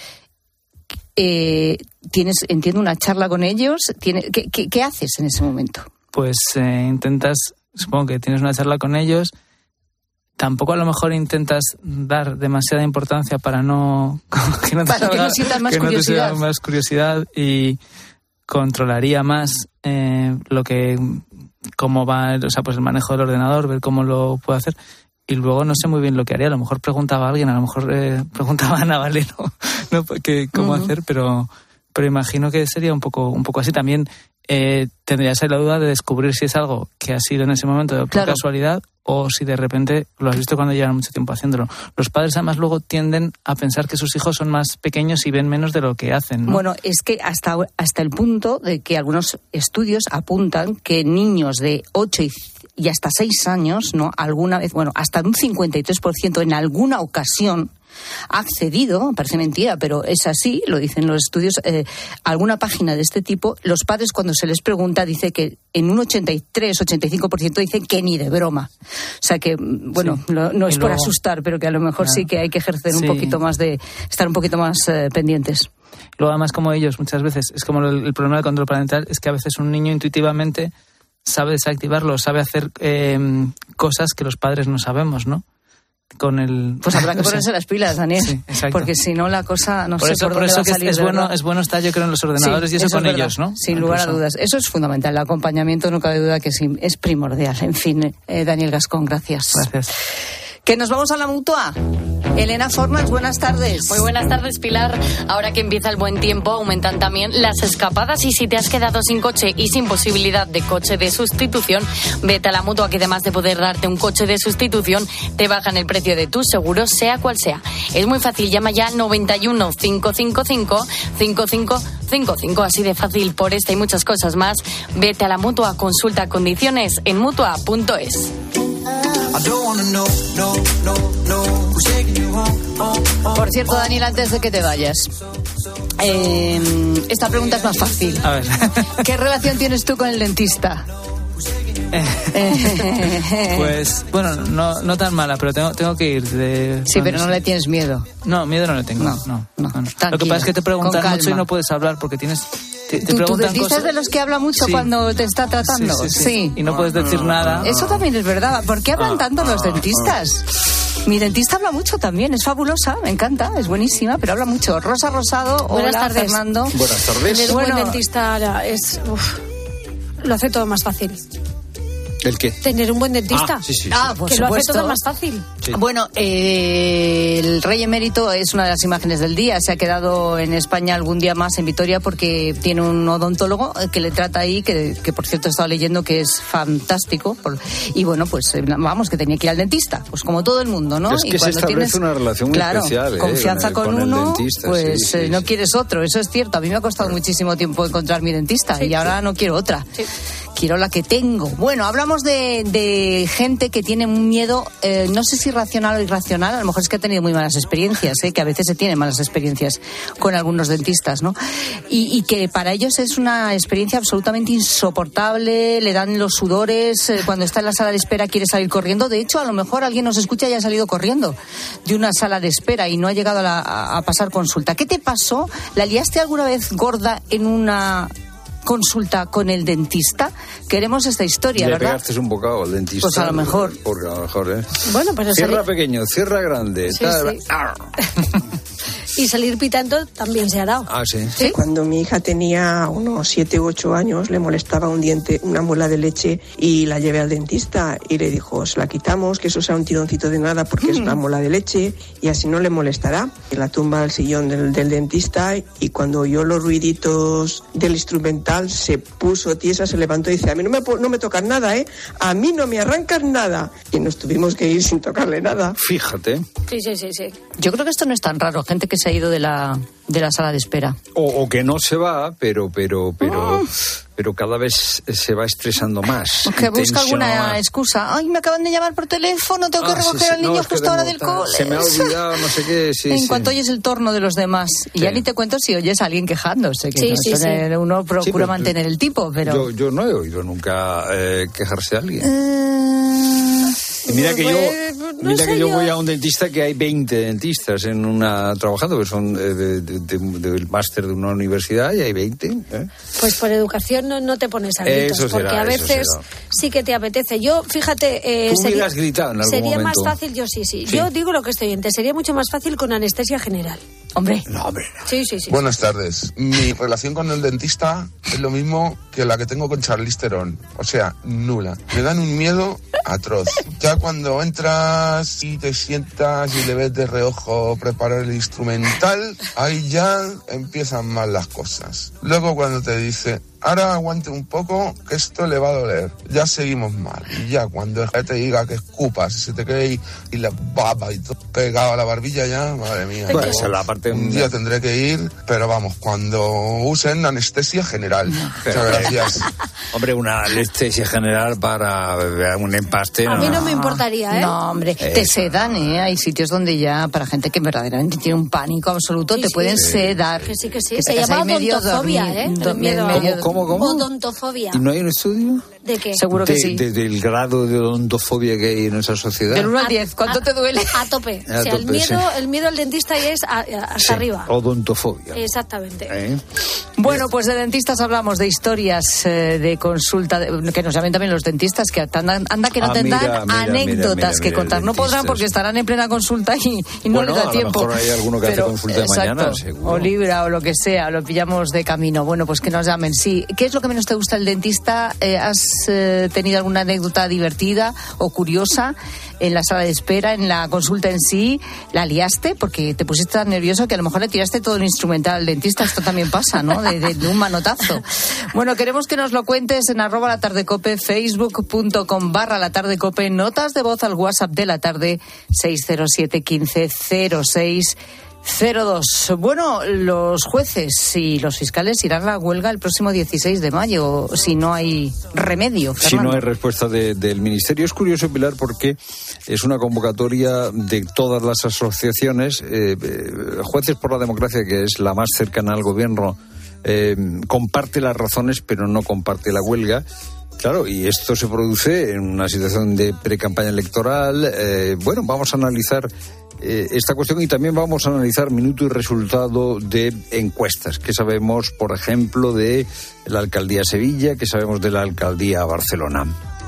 eh, tienes, entiendo, una charla con ellos, tiene, ¿qué, qué, qué haces en ese momento? Pues eh, intentas, supongo que tienes una charla con ellos. Tampoco a lo mejor intentas dar demasiada importancia para no que no te para salga, que no sientas más que curiosidad. No te más curiosidad y controlaría más eh, lo que cómo va, o sea, pues el manejo del ordenador, ver cómo lo puedo hacer. Y luego no sé muy bien lo que haría. A lo mejor preguntaba a alguien, a lo mejor eh, preguntaba a Ana Valero, ¿no? Que, cómo uh-huh. hacer, pero pero imagino que sería un poco un poco así. También eh, tendrías ahí la duda de descubrir si es algo que ha sido en ese momento por claro. casualidad o si de repente lo has visto cuando llevan mucho tiempo haciéndolo. Los padres además luego tienden a pensar que sus hijos son más pequeños y ven menos de lo que hacen, ¿no? Bueno, es que hasta, hasta el punto de que algunos estudios apuntan que niños de ocho y, y hasta seis años, ¿no? Alguna vez, bueno, hasta un cincuenta y tres por ciento en alguna ocasión ha accedido, parece mentira, pero es así, lo dicen los estudios, eh, alguna página de este tipo, los padres cuando se les pregunta dice que en un ochenta y tres, ochenta y cinco por ciento dicen que ni de broma. O sea que, bueno, sí. lo, no es luego, por asustar, pero que a lo mejor claro. sí que hay que ejercer sí. un poquito más de, estar un poquito más eh, pendientes. Luego además como ellos muchas veces, es como el, el problema del control parental, es que a veces un niño intuitivamente sabe desactivarlo, sabe hacer eh, cosas que los padres no sabemos, ¿no? Con el pues habrá que ponerse las pilas, Daniel, sí, porque si no la cosa no por sé eso, por, por dónde eso va a salir. Es, es bueno es bueno estar yo creo en los ordenadores sí, y eso, eso con ellos, ¿no? Sin lugar a dudas, eso es fundamental, el acompañamiento no cabe duda que sí, es primordial. En fin, eh, Daniel Gascón, gracias. Gracias. Que nos vamos a la Mutua. Elena Fornas, buenas tardes. Muy buenas tardes, Pilar. Ahora que empieza el buen tiempo, aumentan también las escapadas y si te has quedado sin coche y sin posibilidad de coche de sustitución, vete a la Mutua, que además de poder darte un coche de sustitución, te bajan el precio de tu seguro, sea cual sea. Es muy fácil, llama ya al noventa y uno, cinco cinco cinco, cinco cinco cinco cinco, así de fácil. Por esta y muchas cosas más, vete a la Mutua, consulta condiciones en mutua punto es. Por cierto, Daniel, antes de que te vayas, eh, esta pregunta es más fácil. A ver. ¿Qué relación tienes tú con el dentista? Pues, bueno, no, no tan mala, pero tengo, tengo que ir. De, sí, pero no le tienes miedo. No, miedo no le tengo. No, no. no, no. Lo que pasa es que te preguntan mucho y no puedes hablar porque tienes... Te, te ¿Tu, ¿Tu dentista cosas... es de los que habla mucho sí. cuando te está tratando? Sí, sí, sí. sí. Y no puedes decir nada. Eso también es verdad. ¿Por qué hablan tanto los dentistas? Mi dentista habla mucho también, es fabulosa, me encanta, es buenísima, pero habla mucho. Rosa Rosado, buenas hola, tardes. Fernando. Buenas tardes. Tener un bueno, buen dentista es, uf, lo hace todo más fácil. ¿El qué? Tener un buen dentista. Ah, sí, sí, sí. Ah, por que supuesto. lo hace todo más fácil. Sí. Bueno, eh, el Rey Emérito es una de las imágenes del día. Se ha quedado en España algún día más en Vitoria porque tiene un odontólogo que le trata ahí, que, que por cierto he estado leyendo que es fantástico. Por, y bueno, pues vamos, que tenía que ir al dentista, pues como todo el mundo, ¿no? Es que y se cuando establece tienes, una relación muy claro, especial. Confianza eh, con, con uno, el dentista, pues sí, sí, eh, no sí. quieres otro. Eso es cierto. A mí me ha costado sí. muchísimo tiempo encontrar mi dentista sí, y ahora sí. no quiero otra. Sí. Quiero la que tengo. Bueno, hablamos de, de gente que tiene un miedo, eh, no sé si racional o irracional, a lo mejor es que ha tenido muy malas experiencias, eh, que a veces se tienen malas experiencias con algunos dentistas, ¿no? Y, y que para ellos es una experiencia absolutamente insoportable, le dan los sudores, eh, cuando está en la sala de espera quiere salir corriendo. De hecho, a lo mejor alguien nos escucha y ha salido corriendo de una sala de espera y no ha llegado a, la, a, a pasar consulta. ¿Qué te pasó? ¿La liaste alguna vez gorda en una... consulta con el dentista? Queremos esta historia, Le ¿verdad? pegaste un bocado al dentista. Pues a lo mejor. Porque a lo mejor, ¿eh? Bueno, pues Cierra salir... pequeño, cierra grande. Sí, tal, sí. ah. Y salir pitando también se hará. Ah, sí. ¿Sí? Cuando mi hija tenía unos siete u ocho años, le molestaba un diente, una muela de leche, y la llevé al dentista y le dijo, se la quitamos, que eso sea un tironcito de nada porque mm. es una muela de leche y así no le molestará. Y la tumba al sillón del, del dentista, y cuando oyó los ruiditos del instrumental se puso tiesa, se levantó y dice, a mí no me, no me tocas nada, ¿eh? A mí no me arrancas nada. Y nos tuvimos que ir sin tocarle nada. Fíjate. Sí, sí, sí, sí. Yo creo que esto no es tan raro, gente que se ha ido de la, de la sala de espera. O, o que no se va, pero pero pero oh. pero cada vez se va estresando más. Que busca alguna más. excusa. Ay, me acaban de llamar por teléfono, tengo que ah, recoger sí, sí. al niño no, justo ahora del cole. Se me ha olvidado, no sé qué. Sí, en sí. cuanto oyes el torno de los demás. Y sí. ya ni te cuento si oyes a alguien quejándose. Que sí, no sí, sí. uno procura sí, mantener el tipo, pero... Yo, yo no he oído nunca eh, quejarse a alguien. Uh... Y mira que yo, no mira que yo, yo voy a un dentista que hay veinte dentistas en una trabajando, que son eh, de, de, de, del máster de una universidad, y hay veinte. ¿eh? Pues por educación no, no te pones a gritos, eso será, porque a veces sí que te apetece. Yo, fíjate, eh, Tú sería, gritado en algún sería momento. más fácil, yo sí, sí, sí. Yo digo lo que estoy oyente, sería mucho más fácil con anestesia general. Hombre. No, hombre. No. Sí, sí, sí. Buenas tardes. Mi relación con el dentista es lo mismo que la que tengo con Charlize Theron. O sea, nula. Me dan un miedo atroz. Ya cuando entras y te sientas y le ves de reojo preparar el instrumental, ahí ya empiezan mal las cosas. Luego cuando te dice, ahora aguante un poco, que esto le va a doler, ya seguimos mal. Y ya cuando te diga que escupas y se te quede ahí y la baba y todo pegado a la barbilla, ya, madre mía. Bueno, esa es la parte... Un día tendré que ir, pero vamos, cuando usen anestesia general. Muchas gracias. Hombre, una anestesia general para un empaste. A no, mí no me importaría, ¿eh? No, hombre, Eso. te sedan, ¿eh? Hay sitios donde ya, para gente que verdaderamente tiene un pánico absoluto, sí, te sí, pueden sí. sedar. Que sí, que sí. Que Se te llama medio odontofobia, dormir, ¿eh? do, miedo medio, ¿Cómo, cómo? Odontofobia. ¿Y no hay un estudio? ¿De qué? Seguro que de, sí. De, del grado de odontofobia que hay en esa sociedad. Del uno al diez, ¿cuánto a, te duele? A tope. A o sea, tope, el miedo, sí. el miedo al dentista ya es a, a, hasta sí, arriba. Odontofobia. Exactamente. ¿Eh? Bueno, pues de dentistas hablamos, de historias eh, de consulta, de, que nos llamen también los dentistas, que andan, anda que no Ah, tendrán mira, mira, anécdotas mira, mira, que mira, contar. No podrán porque estarán en plena consulta y, y no bueno, les da tiempo. A lo mejor hay alguno que Pero, hace consulta de exacto, mañana, seguro. o libra o lo que sea, lo pillamos de camino. Bueno, pues que nos llamen. Sí. ¿Qué es lo que menos te gusta del dentista? Eh, ¿Has eh, tenido alguna anécdota divertida o curiosa en la sala de espera, en la consulta en sí? ¿La liaste? Porque te pusiste tan nervioso que a lo mejor le tiraste todo el instrumental al dentista. Esto también pasa, ¿no? De, de, de un manotazo. Bueno, queremos que nos lo cuentes en arroba la tarde cope, facebook punto com barra la tarde cope, notas de voz al WhatsApp de la tarde seis cero siete quince cero seis cero dos. Bueno, los jueces y los fiscales irán a la huelga el próximo dieciséis de mayo, si no hay remedio, Fernando. Si no hay respuesta de, del Ministerio. Es curioso, Pilar, porque es una convocatoria de todas las asociaciones. Eh, eh, Jueces por la Democracia, que es la más cercana al gobierno, eh, comparte las razones, pero no comparte la huelga. Claro, y esto se produce en una situación de pre-campaña electoral. Eh, bueno, vamos a analizar eh, esta cuestión y también vamos a analizar minuto y resultado de encuestas. ¿Qué sabemos, por ejemplo, de la alcaldía Sevilla? ¿Qué sabemos de la alcaldía Barcelona?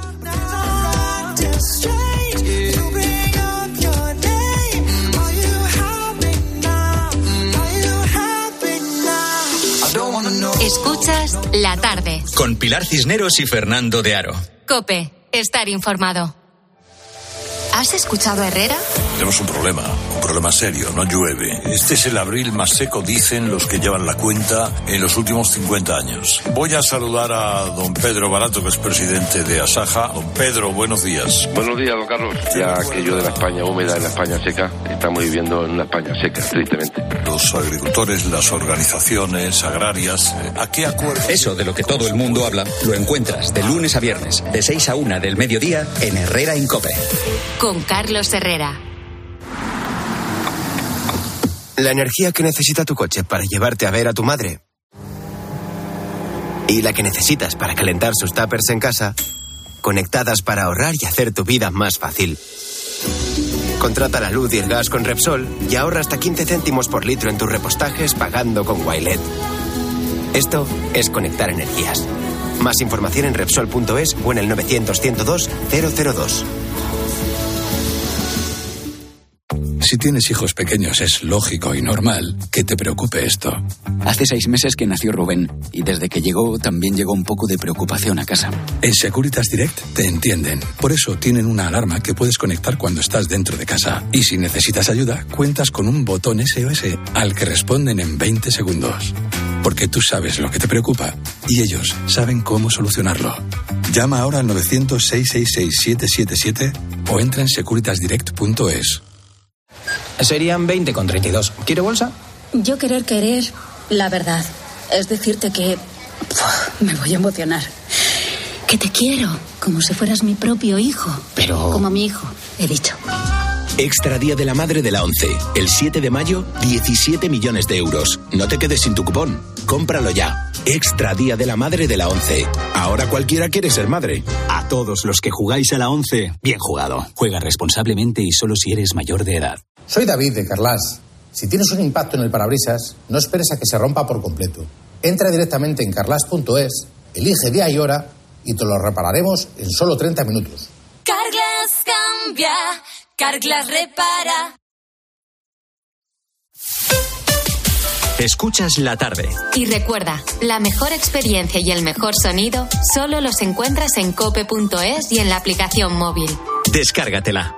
Escuchas La Tarde. Con Pilar Cisneros y Fernando de Aro. COPE. Estar informado. ¿Has escuchado a Herrera? Tenemos un problema, un problema serio, no llueve. Este es el abril más seco, dicen los que llevan la cuenta, en los últimos cincuenta años. Voy a saludar a don Pedro Barato, que es presidente de Asaja. Don Pedro, buenos días. Buenos días, don Carlos. Ya aquello de la España húmeda y la España seca, estamos viviendo en una España seca, tristemente. Los agricultores, las organizaciones agrarias, ¿a qué acuerdo? Eso de lo que todo el mundo habla, lo encuentras de lunes a viernes, de seis a una del mediodía, en Herrera en COPE. Con Carlos Herrera. La energía que necesita tu coche para llevarte a ver a tu madre y la que necesitas para calentar sus tuppers en casa, conectadas para ahorrar y hacer tu vida más fácil. Contrata la luz y el gas con Repsol y ahorra hasta quince céntimos por litro en tus repostajes pagando con Wilet. Esto es conectar energías. Más información en Repsol punto es o en el novecientos, ciento dos, cero cero dos. Si tienes hijos pequeños es lógico y normal que te preocupe esto. Hace seis meses que nació Rubén y desde que llegó también llegó un poco de preocupación a casa. En Securitas Direct te entienden. Por eso tienen una alarma que puedes conectar cuando estás dentro de casa. Y si necesitas ayuda, cuentas con un botón S O S al que responden en veinte segundos. Porque tú sabes lo que te preocupa y ellos saben cómo solucionarlo. Llama ahora al novecientos, seiscientos sesenta y seis, siete siete siete o entra en securitas direct punto es. Serían veinte con treinta y dos. ¿Quiere bolsa? Yo querer querer la verdad. Es decirte que... Uf, me voy a emocionar. Que te quiero, como si fueras mi propio hijo. Pero... Como mi hijo, he dicho. Extra Día de la Madre de la ONCE. El siete de mayo, diecisiete millones de euros. No te quedes sin tu cupón. Cómpralo ya. Extra Día de la Madre de la ONCE. Ahora cualquiera quiere ser madre. A todos los que jugáis a la ONCE, bien jugado. Juega responsablemente y solo si eres mayor de edad. Soy David de Carlas. Si tienes un impacto en el parabrisas, no esperes a que se rompa por completo. Entra directamente en carlas punto es, elige día y hora y te lo repararemos en solo treinta minutos. Carglass cambia, Carglass repara. Escuchas la tarde. Y recuerda, la mejor experiencia y el mejor sonido solo los encuentras en cope punto es y en la aplicación móvil. Descárgatela.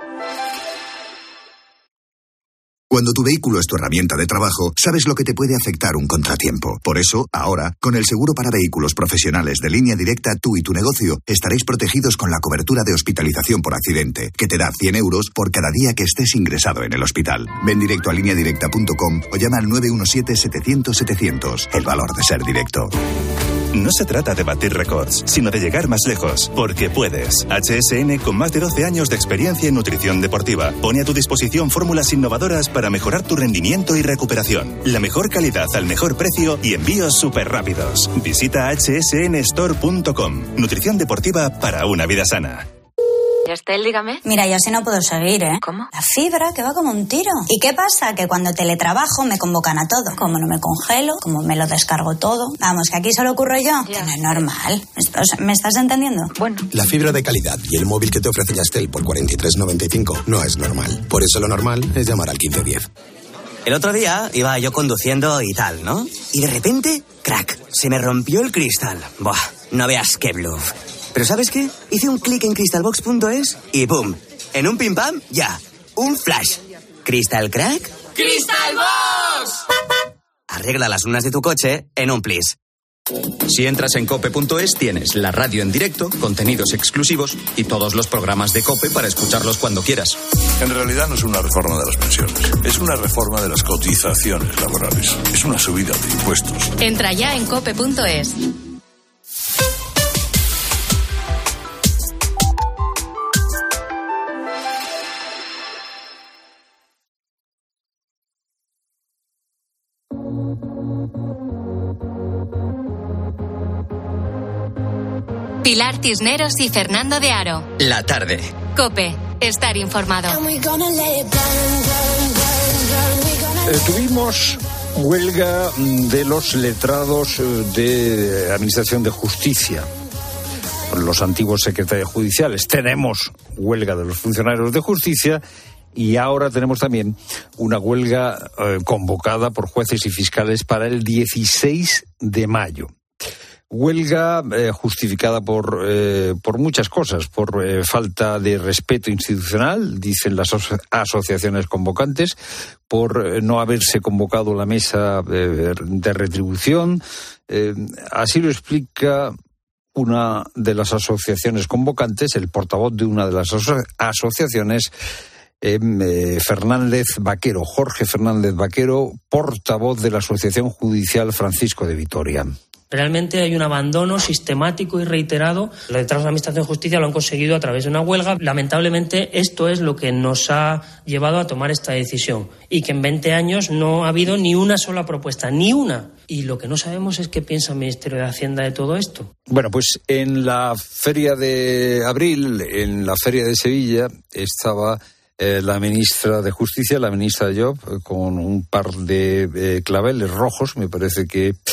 Cuando tu vehículo es tu herramienta de trabajo, sabes lo que te puede afectar un contratiempo. Por eso, ahora, con el seguro para vehículos profesionales de Línea Directa, tú y tu negocio estaréis protegidos con la cobertura de hospitalización por accidente, que te da cien euros por cada día que estés ingresado en el hospital. Ven directo a línea directa punto com o llama al nueve uno siete, setecientos, setecientos. El valor de ser directo. No se trata de batir récords, sino de llegar más lejos, porque puedes. H S N, con más de doce años de experiencia en nutrición deportiva, pone a tu disposición fórmulas innovadoras para mejorar tu rendimiento y recuperación. La mejor calidad al mejor precio y envíos súper rápidos. Visita h s n store punto com. Nutrición deportiva para una vida sana. Estel, dígame. Mira, yo así no puedo seguir, ¿eh? ¿Cómo? La fibra, que va como un tiro. ¿Y qué pasa? Que cuando teletrabajo me convocan a todo. Como no me congelo, como me lo descargo todo. Vamos, que aquí solo ocurro yo. Ya. Que no es normal. O sea, ¿me estás entendiendo? Bueno. La fibra de calidad y el móvil que te ofrece Yastel por cuarenta y tres noventa y cinco no es normal. Por eso lo normal es llamar al quince diez. El otro día iba yo conduciendo y tal, ¿no? Y de repente, crack, se me rompió el cristal. Buah, no veas qué bluff. Pero ¿sabes qué? Hice un clic en crystalbox punto es y ¡pum! En un pim pam, ya. Un flash. ¿Crystal crack? ¡Crystalbox! Arregla las lunas de tu coche en un plis. Si entras en cope punto es, tienes la radio en directo, contenidos exclusivos y todos los programas de COPE para escucharlos cuando quieras. En realidad no es una reforma de las pensiones, es una reforma de las cotizaciones laborales. Es una subida de impuestos. Entra ya en cope punto es. Pilar Cisneros y Fernando de Aro. La tarde. COPE. Estar informado. Eh, tuvimos huelga de los letrados de Administración de Justicia, los antiguos secretarios judiciales. Tenemos huelga de los funcionarios de justicia y ahora tenemos también una huelga eh, convocada por jueces y fiscales para el dieciséis de mayo. Huelga eh, justificada por eh, por muchas cosas, por eh, falta de respeto institucional, dicen las aso- asociaciones convocantes, por eh, no haberse convocado la mesa eh, de retribución. Eh, así lo explica una de las asociaciones convocantes, el portavoz de una de las aso- asociaciones, eh, eh, Fernández Vaquero, Jorge Fernández Vaquero, portavoz de la Asociación Judicial Francisco de Vitoria. Realmente hay un abandono sistemático y reiterado. Los letrados de la Administración de Justicia lo han conseguido a través de una huelga. Lamentablemente, esto es lo que nos ha llevado a tomar esta decisión. Y que en veinte años no ha habido ni una sola propuesta, ni una. Y lo que no sabemos es qué piensa el Ministerio de Hacienda de todo esto. Bueno, pues en la Feria de Abril, en la Feria de Sevilla, estaba eh, la ministra de Justicia, la ministra Llop, con un par de eh, claveles rojos, me parece que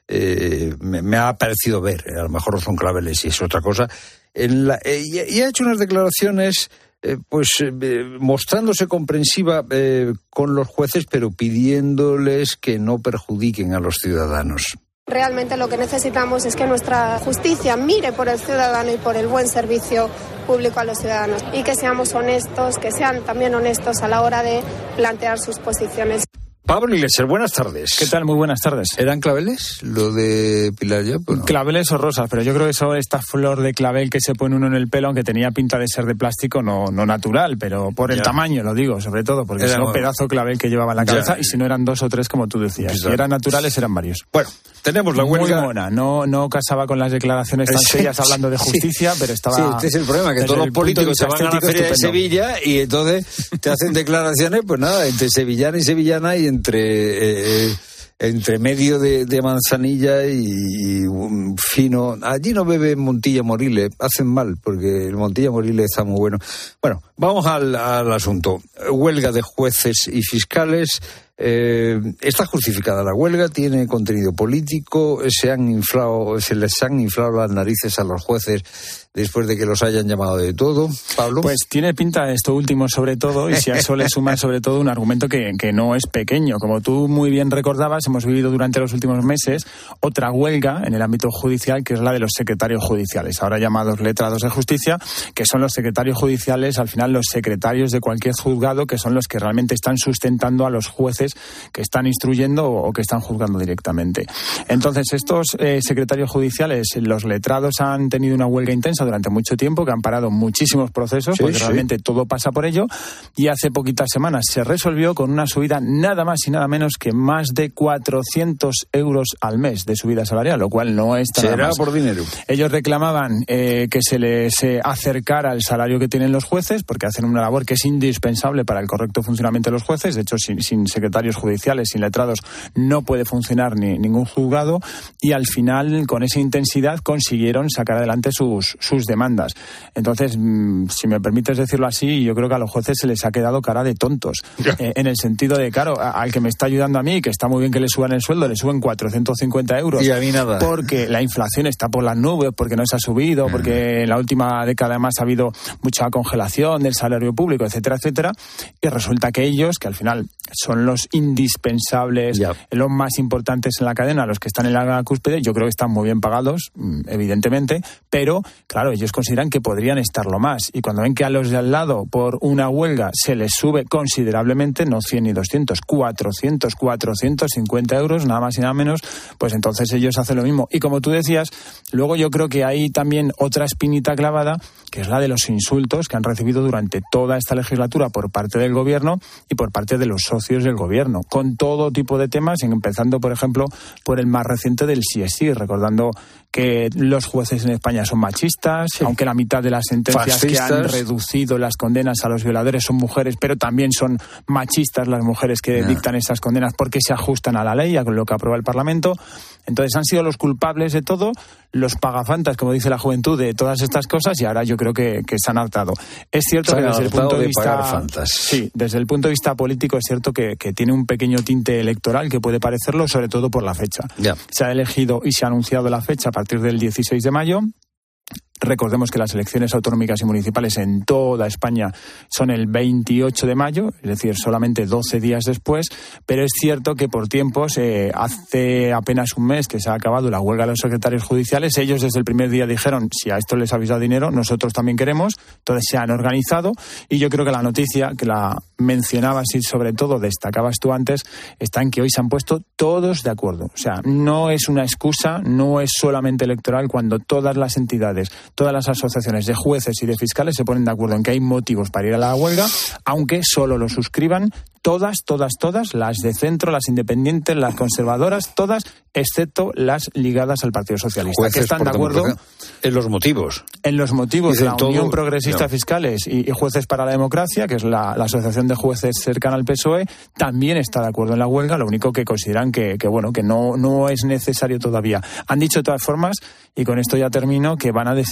eh, me, me ha parecido ver, a lo mejor no son claveles y es otra cosa, en la, eh, y, y ha hecho unas declaraciones eh, pues eh, mostrándose comprensiva eh, con los jueces, pero pidiéndoles que no perjudiquen a los ciudadanos. Realmente lo que necesitamos es que nuestra justicia mire por el ciudadano y por el buen servicio público a los ciudadanos y que seamos honestos, que sean también honestos a la hora de plantear sus posiciones. Pablo Iglesias, buenas tardes. ¿Qué tal? Muy buenas tardes. ¿Eran claveles lo de Pilar Yapo? ¿No? Claveles o rosas, pero yo creo que eso, esta flor de clavel que se pone uno en el pelo, aunque tenía pinta de ser de plástico, no, no natural, pero por el ya. tamaño, lo digo, sobre todo, porque era un pedazo de clavel que llevaba en la cabeza, ya. y si no eran dos o tres, como tú decías. Exacto. Si eran naturales, eran varios. Bueno, tenemos la huelga. Muy buena, no, no casaba con las declaraciones tan serias hablando de justicia, sí. pero estaba... Sí, este es el problema, que todos los políticos se van a la feria de Sevilla y entonces te hacen declaraciones, pues nada, entre sevillana y sevillana y entre... Eh, Eh, entre medio de, de Manzanilla y, y um, fino. Allí no beben Montilla Moriles, hacen mal, porque el Montilla Moriles está muy bueno. Bueno, vamos al, al asunto. Huelga de jueces y fiscales. Eh, está justificada la huelga, tiene contenido político, se han inflado, se les han inflado las narices a los jueces después de que los hayan llamado de todo. Pablo. Pues tiene pinta esto último sobre todo, y si a eso le suma sobre todo un argumento que, que no es pequeño. Como tú muy bien recordabas, hemos vivido durante los últimos meses otra huelga en el ámbito judicial, que es la de los secretarios judiciales, ahora llamados letrados de justicia, que son los secretarios judiciales, al final los secretarios de cualquier juzgado, que son los que realmente están sustentando a los jueces que están instruyendo o que están juzgando directamente. Entonces, estos eh, secretarios judiciales, los letrados, han tenido una huelga intensa durante mucho tiempo, que han parado muchísimos procesos, sí, porque sí. realmente todo pasa por ello, y hace poquitas semanas se resolvió con una subida nada más y nada menos que más de cuatrocientos euros al mes de subida salarial, lo cual no es tan Será por dinero. Ellos reclamaban eh, que se les eh, acercara al salario que tienen los jueces, porque hacen una labor que es indispensable para el correcto funcionamiento de los jueces. De hecho, sin, sin secretarios judiciales, sin letrados, no puede funcionar ni ningún juzgado, y al final, con esa intensidad, consiguieron sacar adelante sus, sus demandas. Entonces, si me permites decirlo así, yo creo que a los jueces se les ha quedado cara de tontos, eh, en el sentido de, claro, al que me está ayudando a mí, que está muy bien que le suban el sueldo, le suben cuatrocientos cincuenta euros, y a mí nada, porque la inflación está por las nubes, porque no se ha subido, uh-huh. porque en la última década además ha habido mucha congelación del salario público, etcétera, etcétera, y resulta que ellos, que al final son los indispensables, yeah. los más importantes en la cadena, los que están en la cúspide, yo creo que están muy bien pagados, evidentemente, pero claro, ellos consideran que podrían estarlo más, y cuando ven que a los de al lado por una huelga se les sube considerablemente, no cien ni doscientos, cuatrocientos, cuatrocientos cincuenta euros, nada más y nada menos, pues entonces ellos hacen lo mismo. Y como tú decías, luego yo creo que hay también otra espinita clavada, que es la de los insultos que han recibido durante toda esta legislatura por parte del gobierno y por parte de los socios del gobierno, con todo tipo de temas, empezando, por ejemplo, por el más reciente del sí es sí, recordando que los jueces en España son machistas, sí. aunque la mitad de las sentencias Fascistas. que han reducido las condenas a los violadores son mujeres, pero también son machistas las mujeres que yeah. dictan esas condenas porque se ajustan a la ley, a lo que aprueba el Parlamento. Entonces han sido los culpables de todo, los pagafantas, como dice la juventud, de todas estas cosas, y ahora yo creo que, que se han hartado. Es cierto que desde el punto de, de vista sí, desde el punto de vista político es cierto que, que tiene un pequeño tinte electoral que puede parecerlo, sobre todo por la fecha. Yeah. Se ha elegido y se ha anunciado la fecha a partir del dieciséis de mayo. Recordemos que las elecciones autonómicas y municipales en toda España son el veintiocho de mayo, es decir, solamente doce días después, pero es cierto que por tiempos, eh, hace apenas un mes que se ha acabado la huelga de los secretarios judiciales, ellos desde el primer día dijeron, si a esto les habéis dado dinero, nosotros también queremos, entonces se han organizado, y yo creo que la noticia, que la mencionabas y sobre todo destacabas tú antes, está en que hoy se han puesto todos de acuerdo. O sea, no es una excusa, no es solamente electoral, cuando todas las entidades, todas las asociaciones de jueces y de fiscales se ponen de acuerdo en que hay motivos para ir a la huelga, aunque solo lo suscriban todas, todas, todas, las de centro, las independientes, las conservadoras, todas, excepto las ligadas al Partido Socialista, jueces, que están de acuerdo en los motivos. En los motivos, la todo, Unión Progresista no. Fiscales y, y Jueces para la Democracia, que es la, la asociación de jueces cercana al P S O E, también está de acuerdo en la huelga, lo único que consideran que, que bueno, que no, no es necesario todavía. Han dicho de todas formas, y con esto ya termino, que van a decidir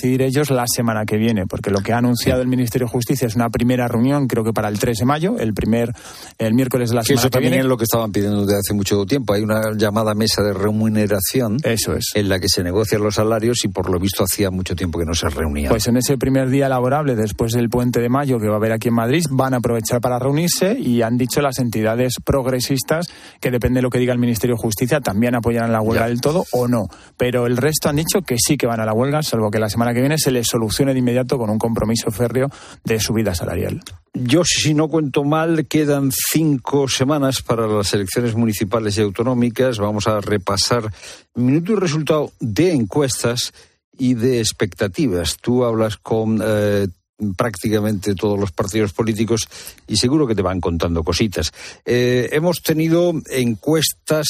decidir ellos la semana que viene, porque lo que ha anunciado el Ministerio de Justicia es una primera reunión, creo que para el tres de mayo, el primer el miércoles de la que semana eso que también viene. es lo que estaban pidiendo desde hace mucho tiempo. Hay una llamada mesa de remuneración. Eso es. En la que se negocian los salarios y por lo visto hacía mucho tiempo que no se reunían. Pues en ese primer día laborable, después del puente de mayo que va a haber aquí en Madrid, van a aprovechar para reunirse y han dicho las entidades progresistas que depende de lo que diga el Ministerio de Justicia también apoyarán la huelga ya. del todo o no. Pero el resto han dicho que sí que van a la huelga, salvo que la semana que viene se les solucione de inmediato con un compromiso férreo de subida salarial. Yo, si no cuento mal, quedan cinco semanas para las elecciones municipales y autonómicas. Vamos a repasar minuto y resultado de encuestas y de expectativas. Tú hablas con eh, prácticamente todos los partidos políticos y seguro que te van contando cositas. Eh, hemos tenido encuestas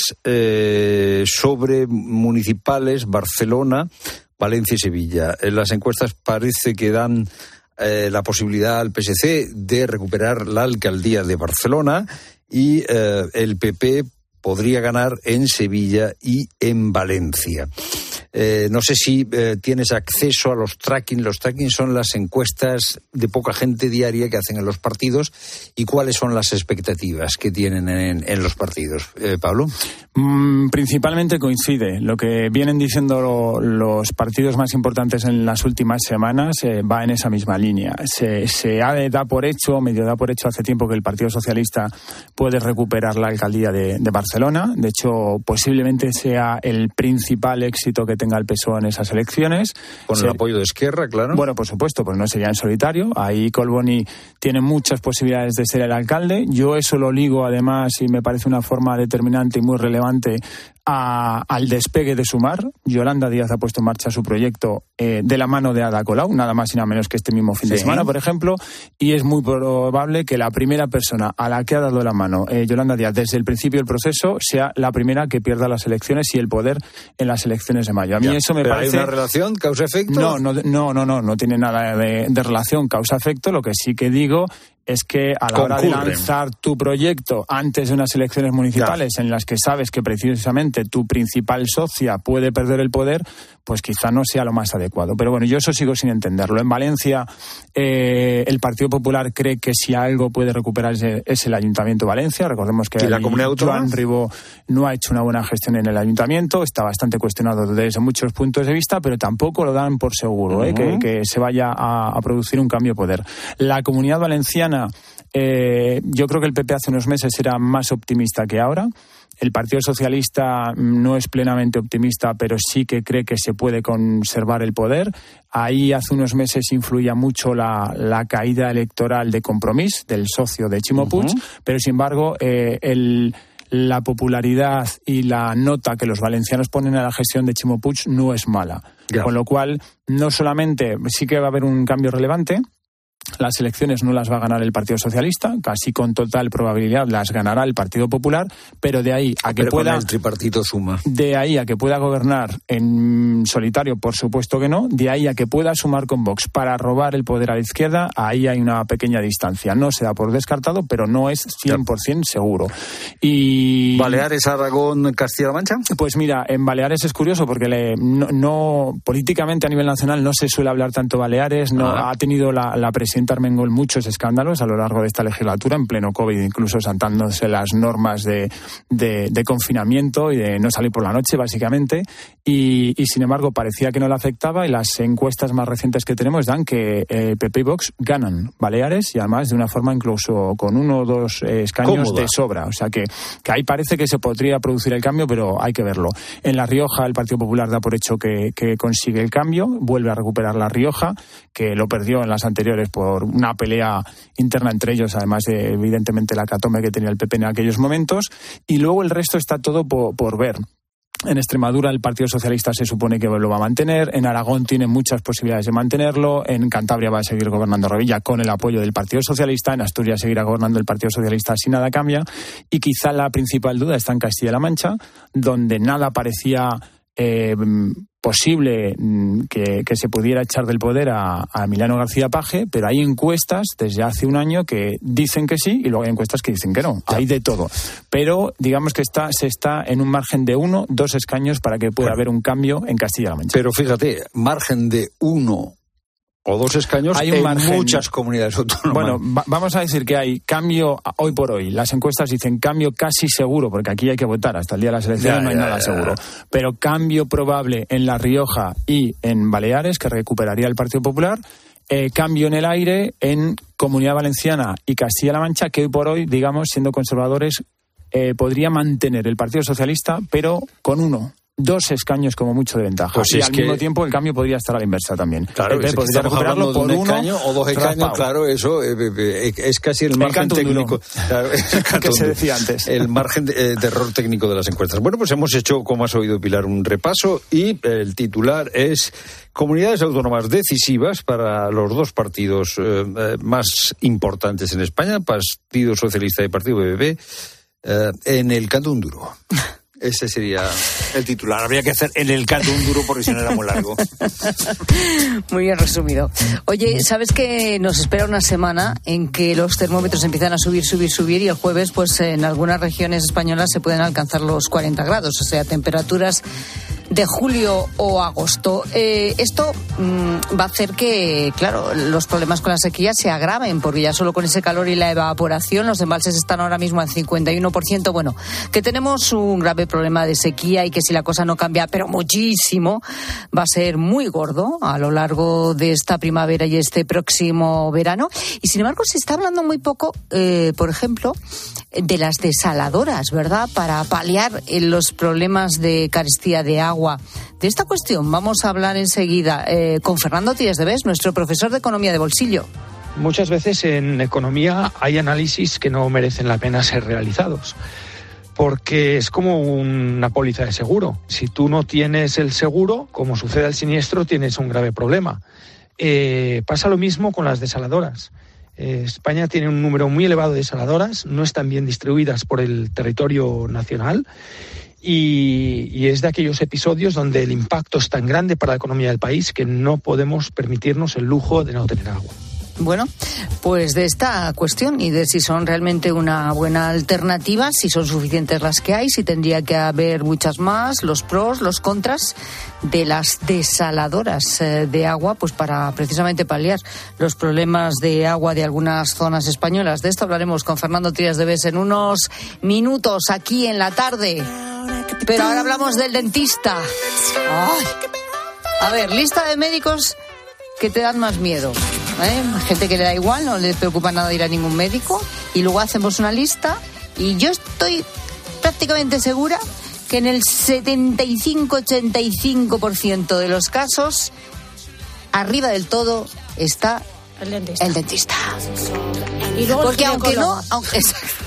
eh, sobre municipales, Barcelona, Valencia y Sevilla. En las encuestas parece que dan Eh, la posibilidad al P S C de recuperar la alcaldía de Barcelona y eh, el P P podría ganar en Sevilla y en Valencia. Eh, no sé si eh, tienes acceso a los tracking. Los tracking son las encuestas de poca gente diaria que hacen en los partidos. ¿Y cuáles son las expectativas que tienen en, en los partidos? Eh, Pablo. Mm, principalmente coincide. Lo que vienen diciendo lo, los partidos más importantes en las últimas semanas eh, va en esa misma línea. Se, se ha de dar por hecho, medio da por hecho hace tiempo que el Partido Socialista puede recuperar la alcaldía de, de Barcelona. De hecho, posiblemente sea el principal éxito que tenga el P S O E en esas elecciones. Con Se... el apoyo de Esquerra, claro. Bueno, por supuesto, pues no sería en solitario. Ahí Colboni tiene muchas posibilidades de ser el alcalde. Yo eso lo ligo, además, y me parece una forma determinante y muy relevante A, al despegue de Sumar. Yolanda Díaz ha puesto en marcha su proyecto eh, de la mano de Ada Colau, nada más y nada menos que este mismo fin sí. de semana, por ejemplo, y es muy probable que la primera persona a la que ha dado la mano eh, Yolanda Díaz desde el principio del proceso sea la primera que pierda las elecciones y el poder en las elecciones de mayo. A mí ya, eso me ¿pero parece... ¿Hay una relación causa-efecto? No, no, no, no, no, no tiene nada de, de relación causa-efecto. Lo que sí que digo es que a la hora de lanzar tu proyecto antes de unas elecciones municipales ya. en las que sabes que precisamente tu principal socia puede perder el poder, pues quizá no sea lo más adecuado. Pero bueno, yo eso sigo sin entenderlo. En Valencia eh, el Partido Popular cree que si algo puede recuperarse es el Ayuntamiento de Valencia. Recordemos que la Comunidad Autónoma Joan Ribó no ha hecho una buena gestión en el Ayuntamiento, está bastante cuestionado desde muchos puntos de vista, pero tampoco lo dan por seguro, uh-huh. eh, que, que se vaya a, a producir un cambio de poder. La Comunidad Valenciana, Eh, yo creo que el P P hace unos meses era más optimista que ahora. El Partido Socialista no es plenamente optimista, pero sí que cree que se puede conservar el poder. Ahí hace unos meses influía mucho la, la caída electoral de Compromís, del socio de Ximo Puig, uh-huh. pero sin embargo eh, el... la popularidad y la nota que los valencianos ponen a la gestión de Ximo Puig no es mala. Yeah. Con lo cual, no solamente sí que va a haber un cambio relevante, las elecciones no las va a ganar el Partido Socialista, casi con total probabilidad las ganará el Partido Popular, pero de ahí a que pero pueda con el tripartito suma. De ahí a que pueda gobernar en solitario, por supuesto que no. De ahí a que pueda sumar con Vox para robar el poder a la izquierda, ahí hay una pequeña distancia. No se da por descartado, pero no es cien por ciento seguro. Y ¿Baleares, Aragón, Castilla-La Mancha? Pues mira, en Baleares es curioso porque le, no, no políticamente a nivel nacional no se suele hablar tanto Baleares, no ah. ha tenido la, la presidenta Armengol muchos escándalos a lo largo de esta legislatura, en pleno COVID, incluso saltándose las normas de, de, de confinamiento y de no salir por la noche, básicamente, y, y sin embargo parecía que no le afectaba, y las encuestas más recientes que tenemos dan que eh, P P y Vox ganan Baleares, y además de una forma incluso con uno o dos eh, escaños Cómoda. de sobra, o sea que, que ahí parece que se podría producir el cambio, pero hay que verlo. En La Rioja el Partido Popular da por hecho que, que consigue el cambio, vuelve a recuperar La Rioja, que lo perdió en las anteriores por una pelea interna entre ellos, además de evidentemente la catombe que tenía el P P en aquellos momentos, y luego el resto está todo por, por ver. En Extremadura el Partido Socialista se supone que lo va a mantener, en Aragón tiene muchas posibilidades de mantenerlo, en Cantabria va a seguir gobernando Revilla con el apoyo del Partido Socialista, en Asturias seguirá gobernando el Partido Socialista si nada cambia, y quizá la principal duda está en Castilla-La Mancha, donde nada parecía eh, posible que, que se pudiera echar del poder a, a Emiliano García Paje, pero hay encuestas desde hace un año que dicen que sí y luego hay encuestas que dicen que no. Hay de todo. Pero digamos que está, se está en un margen de uno, dos escaños para que pueda bueno. haber un cambio en Castilla-La Mancha. Pero fíjate, margen de uno o dos escaños hay un en margen, muchas comunidades autónomas. Bueno, va, vamos a decir que hay cambio hoy por hoy. Las encuestas dicen cambio casi seguro, porque aquí hay que votar. Hasta el día de las elecciones ya, no hay ya, nada ya, seguro. Ya. Pero cambio probable en La Rioja y en Baleares, que recuperaría el Partido Popular. Eh, cambio en el aire en Comunidad Valenciana y Castilla-La Mancha, que hoy por hoy, digamos, siendo conservadores, eh, podría mantener el Partido Socialista, pero con uno. Dos escaños como mucho de ventaja. Pues y es al que... mismo tiempo el cambio podría estar a la inversa también. Claro, el P P podría recuperarlo por un uno escaño o dos escaños, raspado. Claro, eso eh, eh, es casi el margen el técnico. Claro, el que se decía antes. El margen de, eh, de error técnico de las encuestas. Bueno, pues hemos hecho, como has oído, Pilar, un repaso y el titular es comunidades autónomas decisivas para los dos partidos eh, más importantes en España, Partido Socialista y Partido B B B, eh, en el Cantón Duro. Ese sería el titular. Habría que hacer en el caso un duro porque si no era muy largo. Muy bien resumido. Oye, ¿sabes que nos espera una semana en que los termómetros empiezan a subir, subir, subir y el jueves, pues en algunas regiones españolas se pueden alcanzar los cuarenta grados, o sea, temperaturas de julio o agosto. Eh, esto mmm, va a hacer que, claro, los problemas con la sequía se agraven, porque ya solo con ese calor y la evaporación los embalses están ahora mismo al cincuenta y uno por ciento. Bueno, que tenemos un grave problema de sequía y que si la cosa no cambia, pero muchísimo, va a ser muy gordo a lo largo de esta primavera y este próximo verano. Y sin embargo se está hablando muy poco, eh, por ejemplo, de las desaladoras, ¿verdad? Para paliar los problemas de carestía de agua. De esta cuestión vamos a hablar enseguida eh, con Fernando Tías de Bes, nuestro profesor de Economía de Bolsillo. Muchas veces en economía hay análisis que no merecen la pena ser realizados, porque es como una póliza de seguro. Si tú no tienes el seguro, como sucede al siniestro, tienes un grave problema. Eh, pasa lo mismo con las desaladoras. Eh, España tiene un número muy elevado de desaladoras, no están bien distribuidas por el territorio nacional. Y, y es de aquellos episodios donde el impacto es tan grande para la economía del país que no podemos permitirnos el lujo de no tener agua. Bueno, pues de esta cuestión y de si son realmente una buena alternativa, si son suficientes las que hay, si tendría que haber muchas más, los pros, los contras de las desaladoras de agua, pues para precisamente paliar los problemas de agua de algunas zonas españolas. De esto hablaremos con Fernando Tías de Bes en unos minutos aquí en la tarde. Pero ahora hablamos del dentista. Ay. A ver, lista de médicos que te dan más miedo. ¿Eh? Gente que le da igual, no le preocupa nada ir a ningún médico. Y luego hacemos una lista y yo estoy prácticamente segura que en el setenta y cinco a ochenta y cinco por ciento de los casos, arriba del todo está el dentista. El dentista. Y luego porque aunque no... Aunque,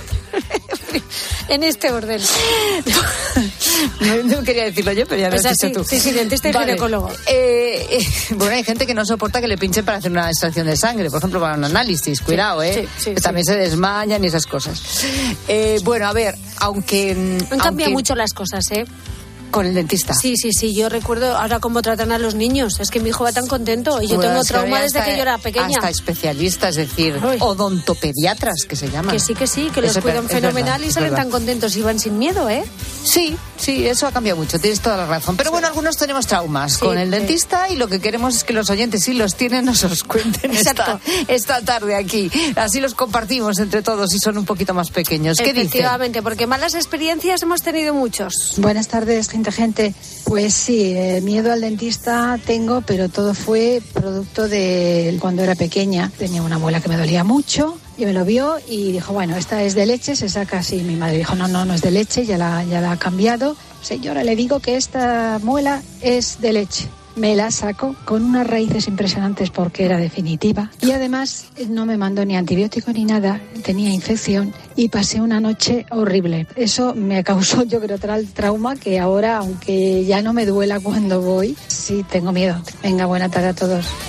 en este orden. No, no quería decirlo yo, pero ya lo has dicho sí, tú. Sí, sí, dentista y vale. ginecólogo. Eh, eh, bueno, hay gente que no soporta que le pinchen para hacer una extracción de sangre, por ejemplo, para un análisis. Cuidado, ¿eh? Sí, sí, que sí. También se desmayan y esas cosas. Eh, bueno, a ver, aunque... Han cambiado mucho las cosas, ¿eh? Con el dentista. Sí, sí, sí. Yo recuerdo ahora cómo tratan a los niños. Es que mi hijo va tan contento y yo bueno, tengo trauma desde que yo era pequeña. Hasta especialistas, es decir, Uy. odontopediatras que se llaman. Que sí, que sí, que los Ese cuidan fenomenal verdad, y salen tan contentos y van sin miedo, ¿eh? Sí, sí, eso ha cambiado mucho. Tienes toda la razón. Pero bueno, algunos tenemos traumas sí, con el dentista sí. y lo que queremos es que los oyentes, si los tienen, nos los cuenten esta, esta tarde aquí. Así los compartimos entre todos y son un poquito más pequeños. ¿Qué dicen? Efectivamente, porque malas experiencias hemos tenido muchos. Buenas tardes, gente, gente. Pues sí, eh, miedo al dentista tengo, pero todo fue producto de cuando era pequeña. Tenía una muela que me dolía mucho y me lo vio y dijo, bueno, esta es de leche, se saca así. Mi madre dijo, no, no, no es de leche, ya la, ya la ha cambiado. Señora, le digo que esta muela es de leche. Me la saco con unas raíces impresionantes porque era definitiva. Y además no me mandó ni antibiótico ni nada, tenía infección y pasé una noche horrible. Eso me causó, yo creo, tal trauma que ahora, aunque ya no me duela cuando voy, sí tengo miedo. Venga, buena tarde a todos.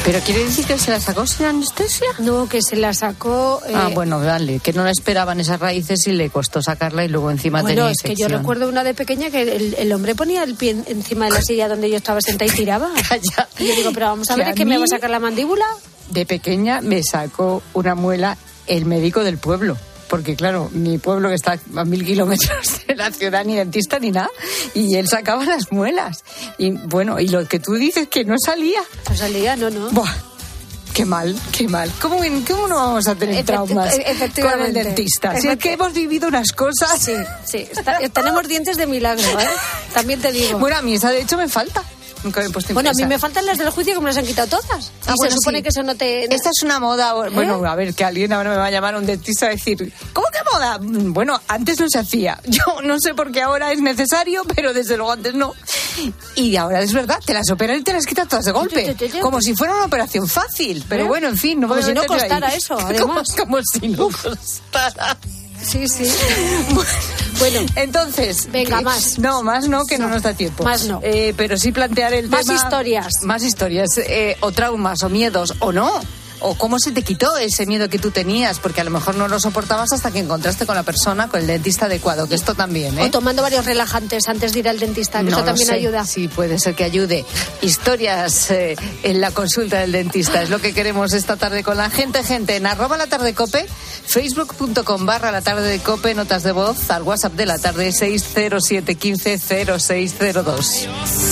¿Pero quiere decir que se la sacó sin anestesia? No, que se la sacó... Eh... Ah, bueno, dale, que no la esperaban esas raíces y le costó sacarla y luego encima bueno, tenía es que infección. yo recuerdo una de pequeña que el, el hombre ponía el pie encima de la silla donde yo estaba sentada y tiraba. Calla. Y yo digo, pero vamos a ver, ¿es que me va a sacar la mandíbula? De pequeña me sacó una muela el médico del pueblo. Porque, claro, mi pueblo que está a mil kilómetros de la ciudad, ni dentista ni nada, y él sacaba las muelas. Y, bueno, y lo que tú dices que no salía. No salía, no, no. Buah, qué mal, qué mal. ¿Cómo, ¿cómo no vamos a tener Efecti- traumas con el dentista? Si es que hemos vivido unas cosas... Sí, sí, está, tenemos dientes de milagro, ¿eh? También te digo. Bueno, a mí esa de hecho me falta. Nunca me he puesto bueno, a mí me faltan las del juicio que me las han quitado todas. Ah, y bueno, se supone sí. que eso no te... Esta es una moda. ¿Eh? Bueno, a ver, que alguien ahora me va a llamar a un dentista a decir, ¿cómo que moda? Bueno, antes no se hacía. Yo no sé por qué ahora es necesario, pero desde luego antes no. Y ahora es verdad, te las operan y te las quitan todas de golpe. Como si fuera una operación fácil. Pero ¿Eh? bueno, en fin, no voy como a si no costara ahí. eso, además. Como, como si no costara. Sí, sí. Bueno, entonces... Venga, más. No, más no, que no, no nos da tiempo. Más no. Eh, pero sí plantear el más tema... Más historias. Más historias. Eh, o traumas, o miedos, o no. O cómo se te quitó ese miedo que tú tenías, porque a lo mejor no lo soportabas hasta que encontraste con la persona, con el dentista adecuado, que esto también, ¿eh? O tomando varios relajantes antes de ir al dentista, que no eso también sé. ayuda. Sí, puede ser que ayude. Historias eh, en la consulta del dentista, es lo que queremos esta tarde con la gente, gente, en arroba la tarde cope, facebook.com barra la tarde de cope, notas de voz, al WhatsApp de la tarde seis cero siete uno cinco cero seis cero dos.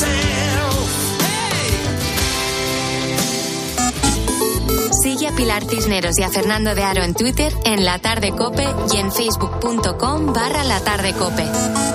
Sigue a Pilar Cisneros y a Fernando de Aro en Twitter, en La Tarde Cope y en facebook.com barra La Tarde Cope.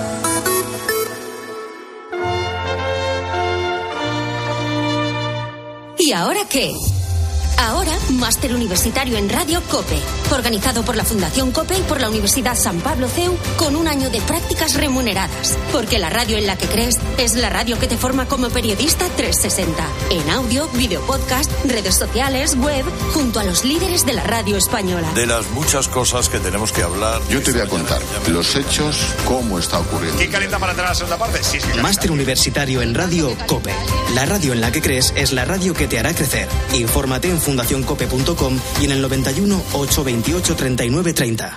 ¿Y ahora qué? Ahora, máster universitario en Radio COPE, organizado por la Fundación COPE y por la Universidad San Pablo C E U, con un año de prácticas remuneradas. Porque la radio en la que crees es la radio que te forma como periodista trescientos sesenta. En audio, video podcast, redes sociales, web, junto a los líderes de la radio española. De las muchas cosas que tenemos que hablar... Yo te voy a contar los hechos, cómo está ocurriendo. ¿Quién calienta para entrar a la segunda parte? Sí, sí. Máster universitario en Radio COPE. La radio en la que crees es la radio que te hará crecer. Infórmate en fundación cope punto com y en el noventa y uno, ochocientos veintiocho, treinta y nueve treinta.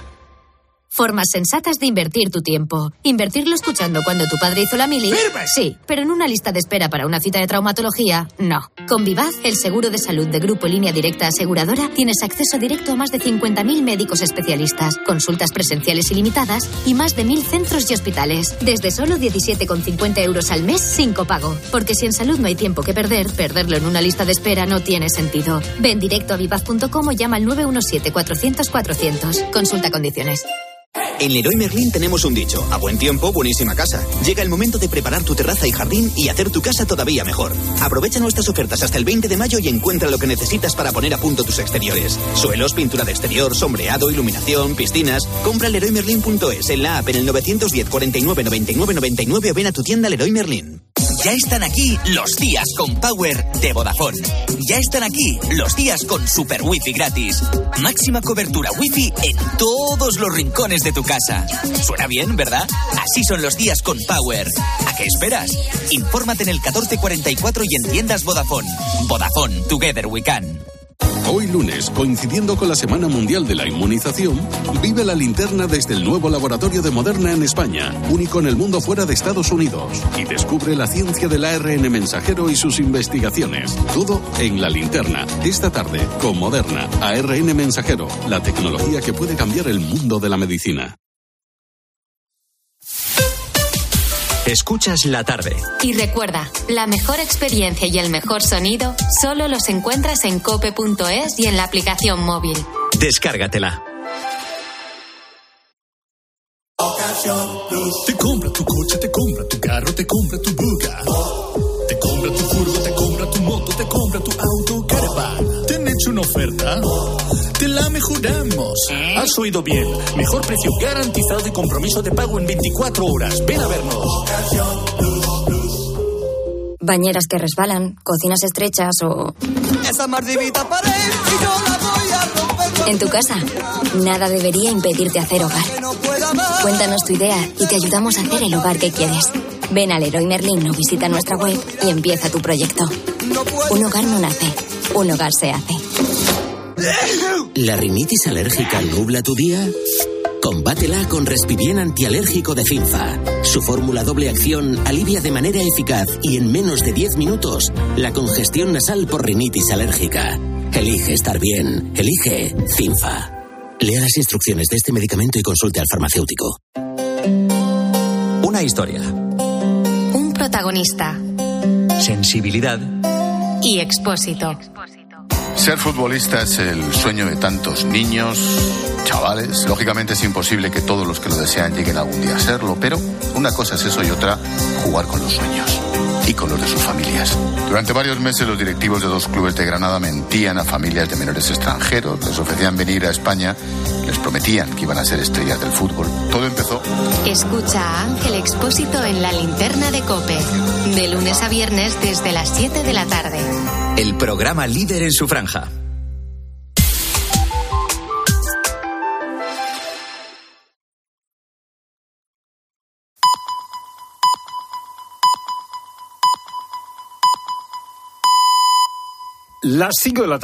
Formas sensatas de invertir tu tiempo. Invertirlo escuchando cuando tu padre hizo la mili. ¡Firme! Sí, pero en una lista de espera para una cita de traumatología, no. Con Vivaz, el seguro de salud de Grupo Línea Directa Aseguradora, tienes acceso directo a más de cincuenta mil médicos especialistas, consultas presenciales ilimitadas y más de mil centros y hospitales. Desde solo diecisiete con cincuenta euros al mes sin copago. Porque si en salud no hay tiempo que perder, perderlo en una lista de espera no tiene sentido. Ven directo a vivaz punto com o llama al nueve uno siete, cuatrocientos, cuatrocientos. Consulta condiciones. En Leroy Merlin tenemos un dicho: a buen tiempo, buenísima casa. Llega el momento de preparar tu terraza y jardín y hacer tu casa todavía mejor. Aprovecha nuestras ofertas hasta el veinte de mayo y encuentra lo que necesitas para poner a punto tus exteriores. Suelos, pintura de exterior, sombreado, iluminación, piscinas. Compra leroy merlin punto es en la app en el nueve uno cero, cuarenta y nueve, noventa y nueve, noventa y nueve o ven a tu tienda Leroy Merlin. Ya están aquí los días con Power de Vodafone. Ya están aquí los días con Super Wi-Fi gratis. Máxima cobertura Wi-Fi en todos los rincones de tu casa. Suena bien, ¿verdad? Así son los días con Power. ¿A qué esperas? Infórmate en el catorce cuarenta y cuatro y en tiendas Vodafone. Vodafone, together we can. Hoy lunes, coincidiendo con la Semana Mundial de la Inmunización, vive la linterna desde el nuevo laboratorio de Moderna en España, único en el mundo fuera de Estados Unidos, y descubre la ciencia del A R N mensajero y sus investigaciones. Todo en la linterna, esta tarde, con Moderna, A R N mensajero, la tecnología que puede cambiar el mundo de la medicina. Escuchas La Tarde. Y recuerda, la mejor experiencia y el mejor sonido solo los encuentras en cope punto es y en la aplicación móvil. Descárgatela. Te compra tu coche, te compra tu carro, te compra tu buga. Te compra tu furgo, te compra tu moto, te compra tu auto, caravan. ¿Te han hecho una oferta? Te la mejoramos. Has oído bien. Mejor precio garantizado y compromiso de pago en veinticuatro horas. Ven a vernos. Bañeras que resbalan, cocinas estrechas o... Esa mardivita pared y yo la voy a romper. En tu casa, nada debería impedirte hacer hogar. Cuéntanos tu idea y te ayudamos a hacer el hogar que quieres. Ven al Leroy Merlin o visita nuestra web y empieza tu proyecto. Un hogar no nace, un hogar se hace. ¿La rinitis alérgica nubla tu día? Combátela con Respibien antialérgico de Finfa. Su fórmula doble acción alivia de manera eficaz y en menos de diez minutos la congestión nasal por rinitis alérgica. Elige estar bien. Elige Finfa. Lea las instrucciones de este medicamento y consulte al farmacéutico. Una historia. Un protagonista. Sensibilidad. Y Expósito. Ser futbolista es el sueño de tantos niños, chavales. Lógicamente es imposible que todos los que lo desean lleguen algún día a serlo, pero una cosa es eso y otra, jugar con los sueños y con los de sus familias. Durante varios meses los directivos de dos clubes de Granada mentían a familias de menores extranjeros, les ofrecían venir a España, les prometían que iban a ser estrellas del fútbol. Todo empezó... Escucha a Ángel Expósito en La Linterna de COPE, de lunes a viernes desde las siete de la tarde. El programa líder en su franja. Las cinco de la